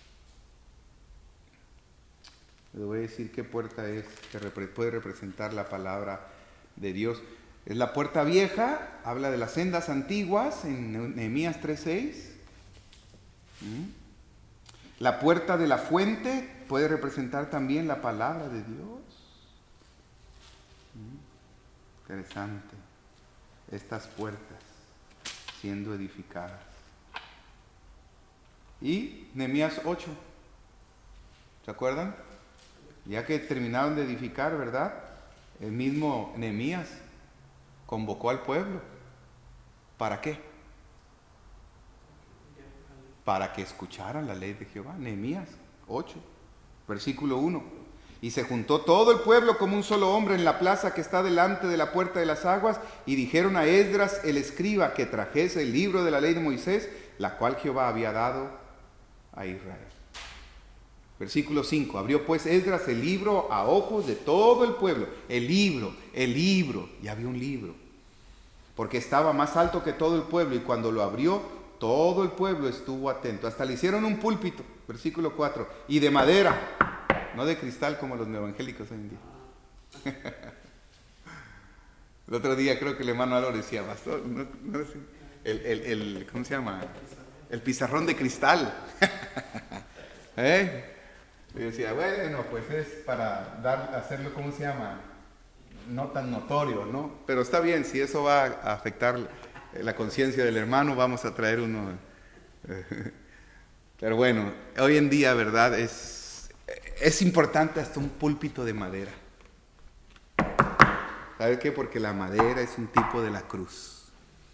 Le voy a decir qué puerta es que puede representar la palabra de Dios. Es la puerta vieja, habla de las sendas antiguas en Nehemías tres seis. ¿Mm? La puerta de la fuente puede representar también la palabra de Dios. ¿Mm? Interesante. Estas puertas siendo edificadas. Y Nehemías ocho. ¿Se acuerdan? Ya que terminaron de edificar, ¿verdad? El mismo Nehemías convocó al pueblo. ¿Para qué? Para que escucharan la ley de Jehová. Nehemías ocho, versículo uno. Y se juntó todo el pueblo como un solo hombre en la plaza que está delante de la puerta de las aguas, y dijeron a Esdras el escriba que trajese el libro de la ley de Moisés, la cual Jehová había dado a Israel. Versículo cinco. Abrió pues Esdras el libro a ojos de todo el pueblo. El libro, el libro. Ya había un libro. Porque estaba más alto que todo el pueblo. Y cuando lo abrió, todo el pueblo estuvo atento. Hasta le hicieron un púlpito. Versículo cuatro. Y de madera. No de cristal como los evangélicos hoy en día. El otro día creo que el hermano Álvaro decía, pastor, no, no sé, el, el, el, ¿cómo se llama? El pizarrón de cristal. ¿Eh? Y decía, bueno, pues es para dar, hacerlo, ¿cómo se llama? No tan notorio, ¿no? Pero está bien, si eso va a afectar la conciencia del hermano, vamos a traer uno. Pero bueno, hoy en día, ¿verdad? Es, es importante hasta un púlpito de madera. ¿Sabe qué? Porque la madera es un tipo de la cruz.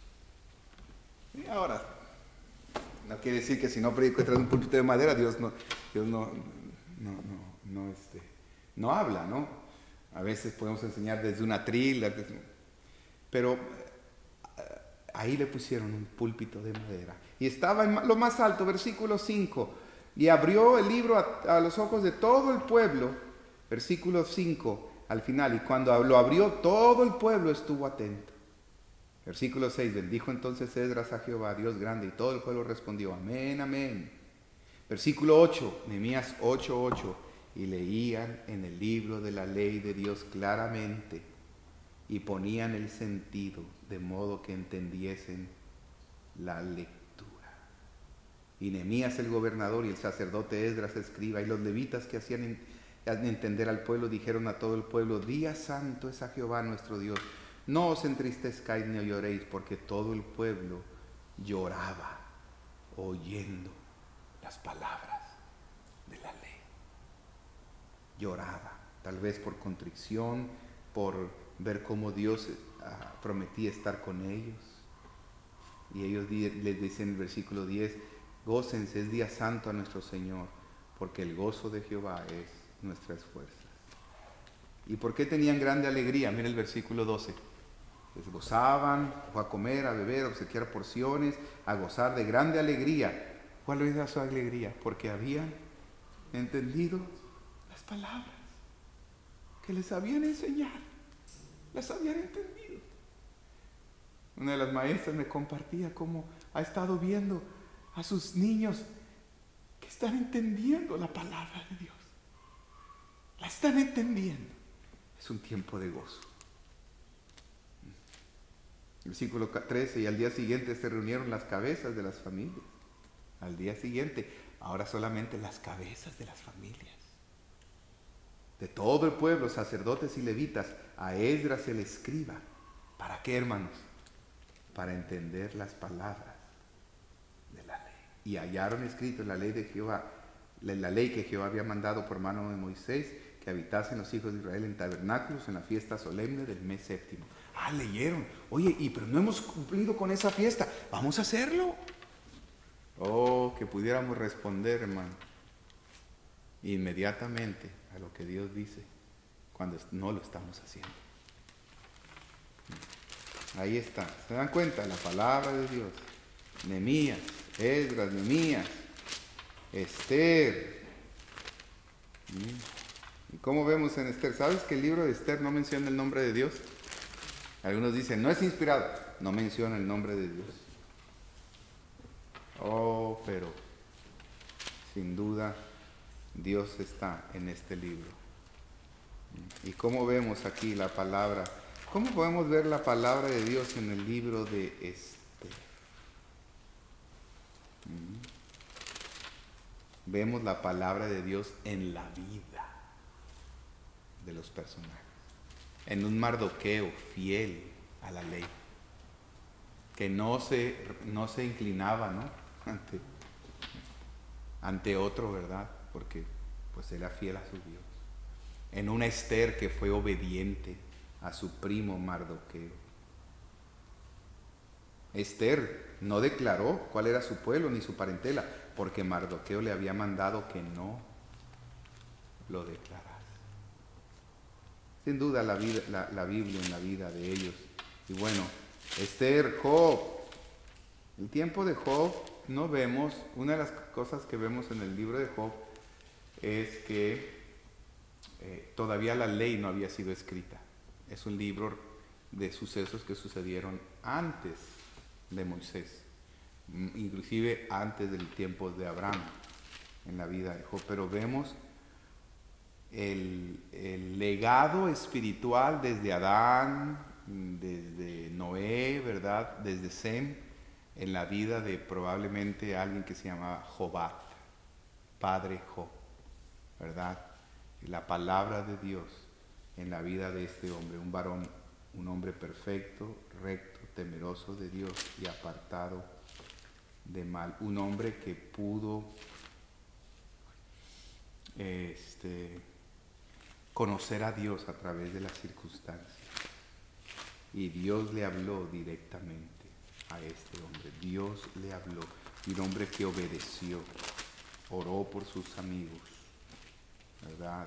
Y ahora, no quiere decir que si no predico detrás de un púlpito de madera, Dios no, Dios no, no, no, no, este, no habla, ¿no? A veces podemos enseñar desde una trila, pero ahí le pusieron un púlpito de madera. Y estaba en lo más alto, versículo cinco. Y abrió el libro a, a los ojos de todo el pueblo, versículo cinco. al final, y cuando lo abrió, todo el pueblo estuvo atento. Versículo seis, bendijo entonces Esdras a Jehová, Dios grande, y todo el pueblo respondió, amén, amén. Versículo ocho, Nehemías ocho, ocho, y leían en el libro de la ley de Dios claramente, y ponían el sentido, de modo que entendiesen la lectura. Y Nehemías el gobernador y el sacerdote Esdras escriba y los levitas que hacían entender al pueblo dijeron a todo el pueblo, día santo es a Jehová nuestro Dios, no os entristezcáis ni lloréis, porque todo el pueblo lloraba oyendo las palabras de la ley. Lloraba, tal vez por contrición, por ver cómo Dios uh, prometía estar con ellos. Y ellos les dicen en el versículo diez, gócense, es día santo a nuestro Señor, porque el gozo de Jehová es nuestras fuerzas. ¿Y por qué tenían grande alegría? Mira el versículo doce. Les gozaban, fue a comer, a beber, a obsequiar porciones, a gozar de grande alegría. ¿Cuál era su alegría? Porque habían entendido las palabras que les habían enseñado, las habían entendido. Una de las maestras me compartía cómo ha estado viendo a sus niños que están entendiendo la palabra de Dios. La están entendiendo. Es un tiempo de gozo. Versículo trece, y al día siguiente se reunieron las cabezas de las familias. Al día siguiente, ahora solamente las cabezas de las familias. De todo el pueblo, sacerdotes y levitas, a Esdras el escriba. ¿Para qué, hermanos? Para entender las palabras de la ley. Y hallaron escrito en la ley de Jehová, en la ley que Jehová había mandado por mano de Moisés, que habitasen los hijos de Israel en tabernáculos en la fiesta solemne del mes séptimo. Ah, leyeron. Oye, y pero no hemos cumplido con esa fiesta. Vamos a hacerlo. Oh, que pudiéramos responder, hermano, inmediatamente a lo que Dios dice cuando no lo estamos haciendo. Ahí está. ¿Se dan cuenta? La palabra de Dios. Nehemías, Esdras, Nehemías, Esther. ¿Y cómo vemos en Esther? ¿Sabes que el libro de Esther no menciona el nombre de Dios? Algunos dicen, no es inspirado. No menciona el nombre de Dios. Oh, pero sin duda Dios está en este libro. ¿Y cómo vemos aquí la palabra? ¿Cómo podemos ver la palabra de Dios en el libro de Esther? Vemos la palabra de Dios en la vida de los personajes. En un Mardoqueo fiel a la ley, que no se, no se inclinaba, ¿no? ante, ante otro, ¿verdad? Porque pues era fiel a su Dios. En una Esther que fue obediente a su primo Mardoqueo. Esther no declaró cuál era su pueblo ni su parentela, porque Mardoqueo le había mandado que no lo declarase. Sin duda la, vida, la, la Biblia en la vida de ellos. Y bueno, Esther, Job. El tiempo de Job no vemos, una de las cosas que vemos en el libro de Job es que eh, todavía la ley no había sido escrita. Es un libro de sucesos que sucedieron antes de Moisés, inclusive antes del tiempo de Abraham en la vida de Job. Pero vemos el, el legado espiritual desde Adán, desde Noé, ¿verdad? Desde Sem, en la vida de probablemente alguien que se llamaba Jobat, padre Job, ¿verdad? Y la palabra de Dios en la vida de este hombre, un varón, un hombre perfecto, recto, temeroso de Dios y apartado de mal, un hombre que pudo este, conocer a Dios a través de las circunstancias, y Dios le habló directamente a este hombre. Dios le habló, y un hombre que obedeció, oró por sus amigos, ¿verdad?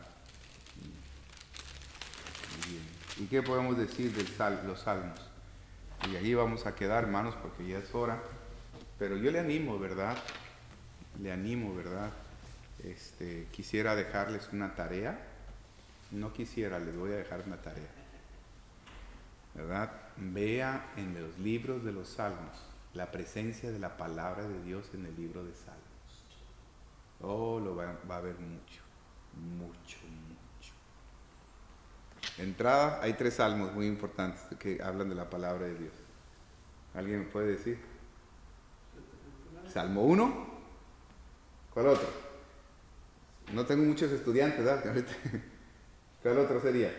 Muy bien. ¿Y qué podemos decir de sal, los salmos? Y ahí vamos a quedar, hermanos, porque ya es hora. Pero yo le animo, ¿verdad? Le animo, ¿verdad? Este, quisiera dejarles una tarea No quisiera, les voy a dejar una tarea. ¿Verdad? Vea en los libros de los Salmos la presencia de la palabra de Dios en el libro de Salmos. Oh, lo va, va a haber mucho, mucho, mucho. De entrada, hay tres salmos muy importantes que hablan de la palabra de Dios. ¿Alguien me puede decir? Salmo uno. ¿Cuál otro? No tengo muchos estudiantes, ¿verdad? ¿Cuál otro sería?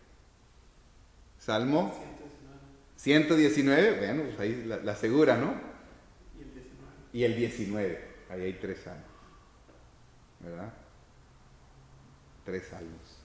Salmo ciento diecinueve. Bueno, pues ahí la, la segura, ¿no? Y el diecinueve. Y el diecinueve. Ahí hay tres salmos. ¿Verdad? Tres salmos.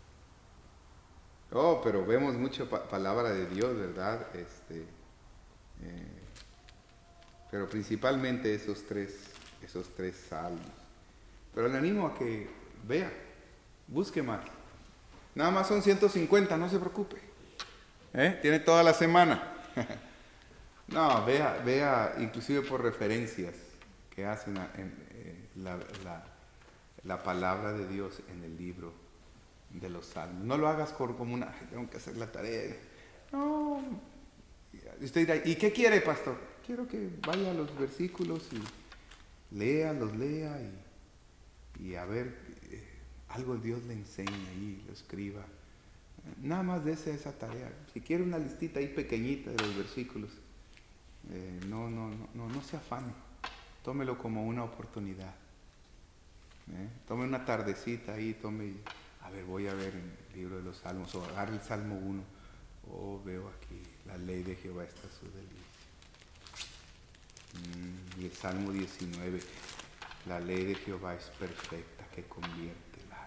Oh, pero vemos mucha pa- palabra de Dios, ¿verdad? Este, eh, pero principalmente esos tres, esos tres salmos. Pero le animo a que vea, busque más. Nada más son ciento cincuenta, no se preocupe. ¿Eh? Tiene toda la semana. No, vea, vea, inclusive por referencias que hacen a- en, eh, la, la, la palabra de Dios en el libro de los salmos. No lo hagas por como una, "Ay, tengo que hacer la tarea". No. Y usted dirá, ¿y qué quiere, pastor? Quiero que vaya a los versículos y lea, los lea y, y a ver, eh, algo Dios le enseña ahí, lo escriba. Nada más de esa, esa tarea. Si quiere una listita ahí pequeñita de los versículos, eh, no, no, no, no, no se afane. Tómelo como una oportunidad. ¿Eh? Tome una tardecita ahí, tome, a ver, voy a ver en el libro de los Salmos, o agarre el Salmo uno, o oh, veo aquí, la ley de Jehová está a su delicia. Mm, y el Salmo diecinueve, la ley de Jehová es perfecta, que convierte el alma.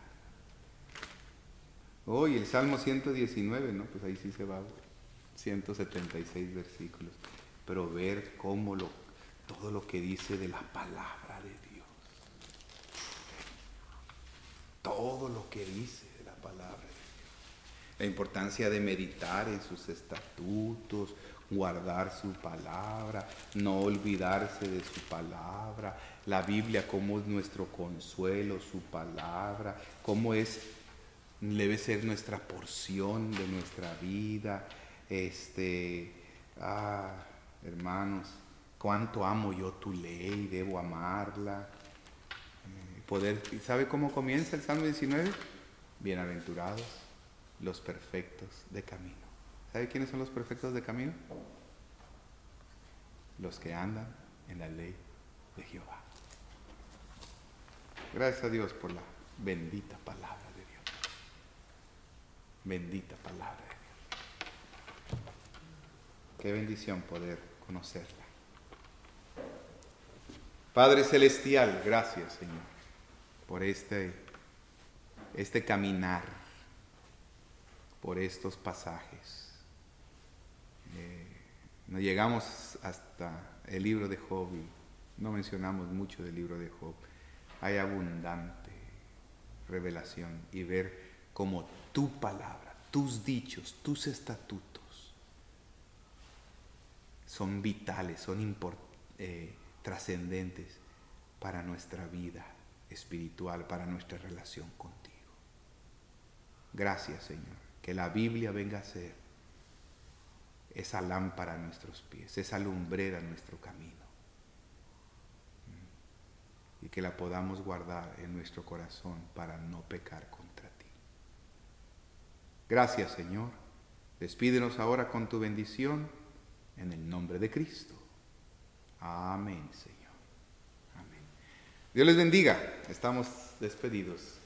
Oh, y el Salmo ciento diecinueve, ¿no? Pues ahí sí se va, ciento setenta y seis versículos, pero ver cómo lo, todo lo que dice de la palabra de Dios. Todo lo que dice de la palabra de Dios. La importancia de meditar en sus estatutos, guardar su palabra, no olvidarse de su palabra. La Biblia, cómo es nuestro consuelo, su palabra, cómo es, debe ser nuestra porción de nuestra vida. Este, ah, hermanos, cuánto amo yo tu ley, debo amarla. Poder, ¿sabe cómo comienza el Salmo diecinueve? Bienaventurados los perfectos de camino. ¿Sabe quiénes son los perfectos de camino? Los que andan en la ley de Jehová. Gracias a Dios por la bendita palabra de Dios. Bendita palabra de Dios. Qué bendición poder conocerla. Padre Celestial, gracias, Señor, por este, este caminar, por estos pasajes. Eh, nos llegamos hasta el libro de Job y no mencionamos mucho del libro de Job. Hay abundante revelación y ver cómo tu palabra, tus dichos, tus estatutos son vitales, son import, eh, trascendentes para nuestra vida espiritual, para nuestra relación contigo. Gracias, Señor, que la Biblia venga a ser esa lámpara a nuestros pies, esa lumbrera a nuestro camino, y que la podamos guardar en nuestro corazón para no pecar contra ti. Gracias, Señor. Despídenos ahora con tu bendición en el nombre de Cristo. Amén, Señor. Amén. Dios les bendiga. Estamos despedidos.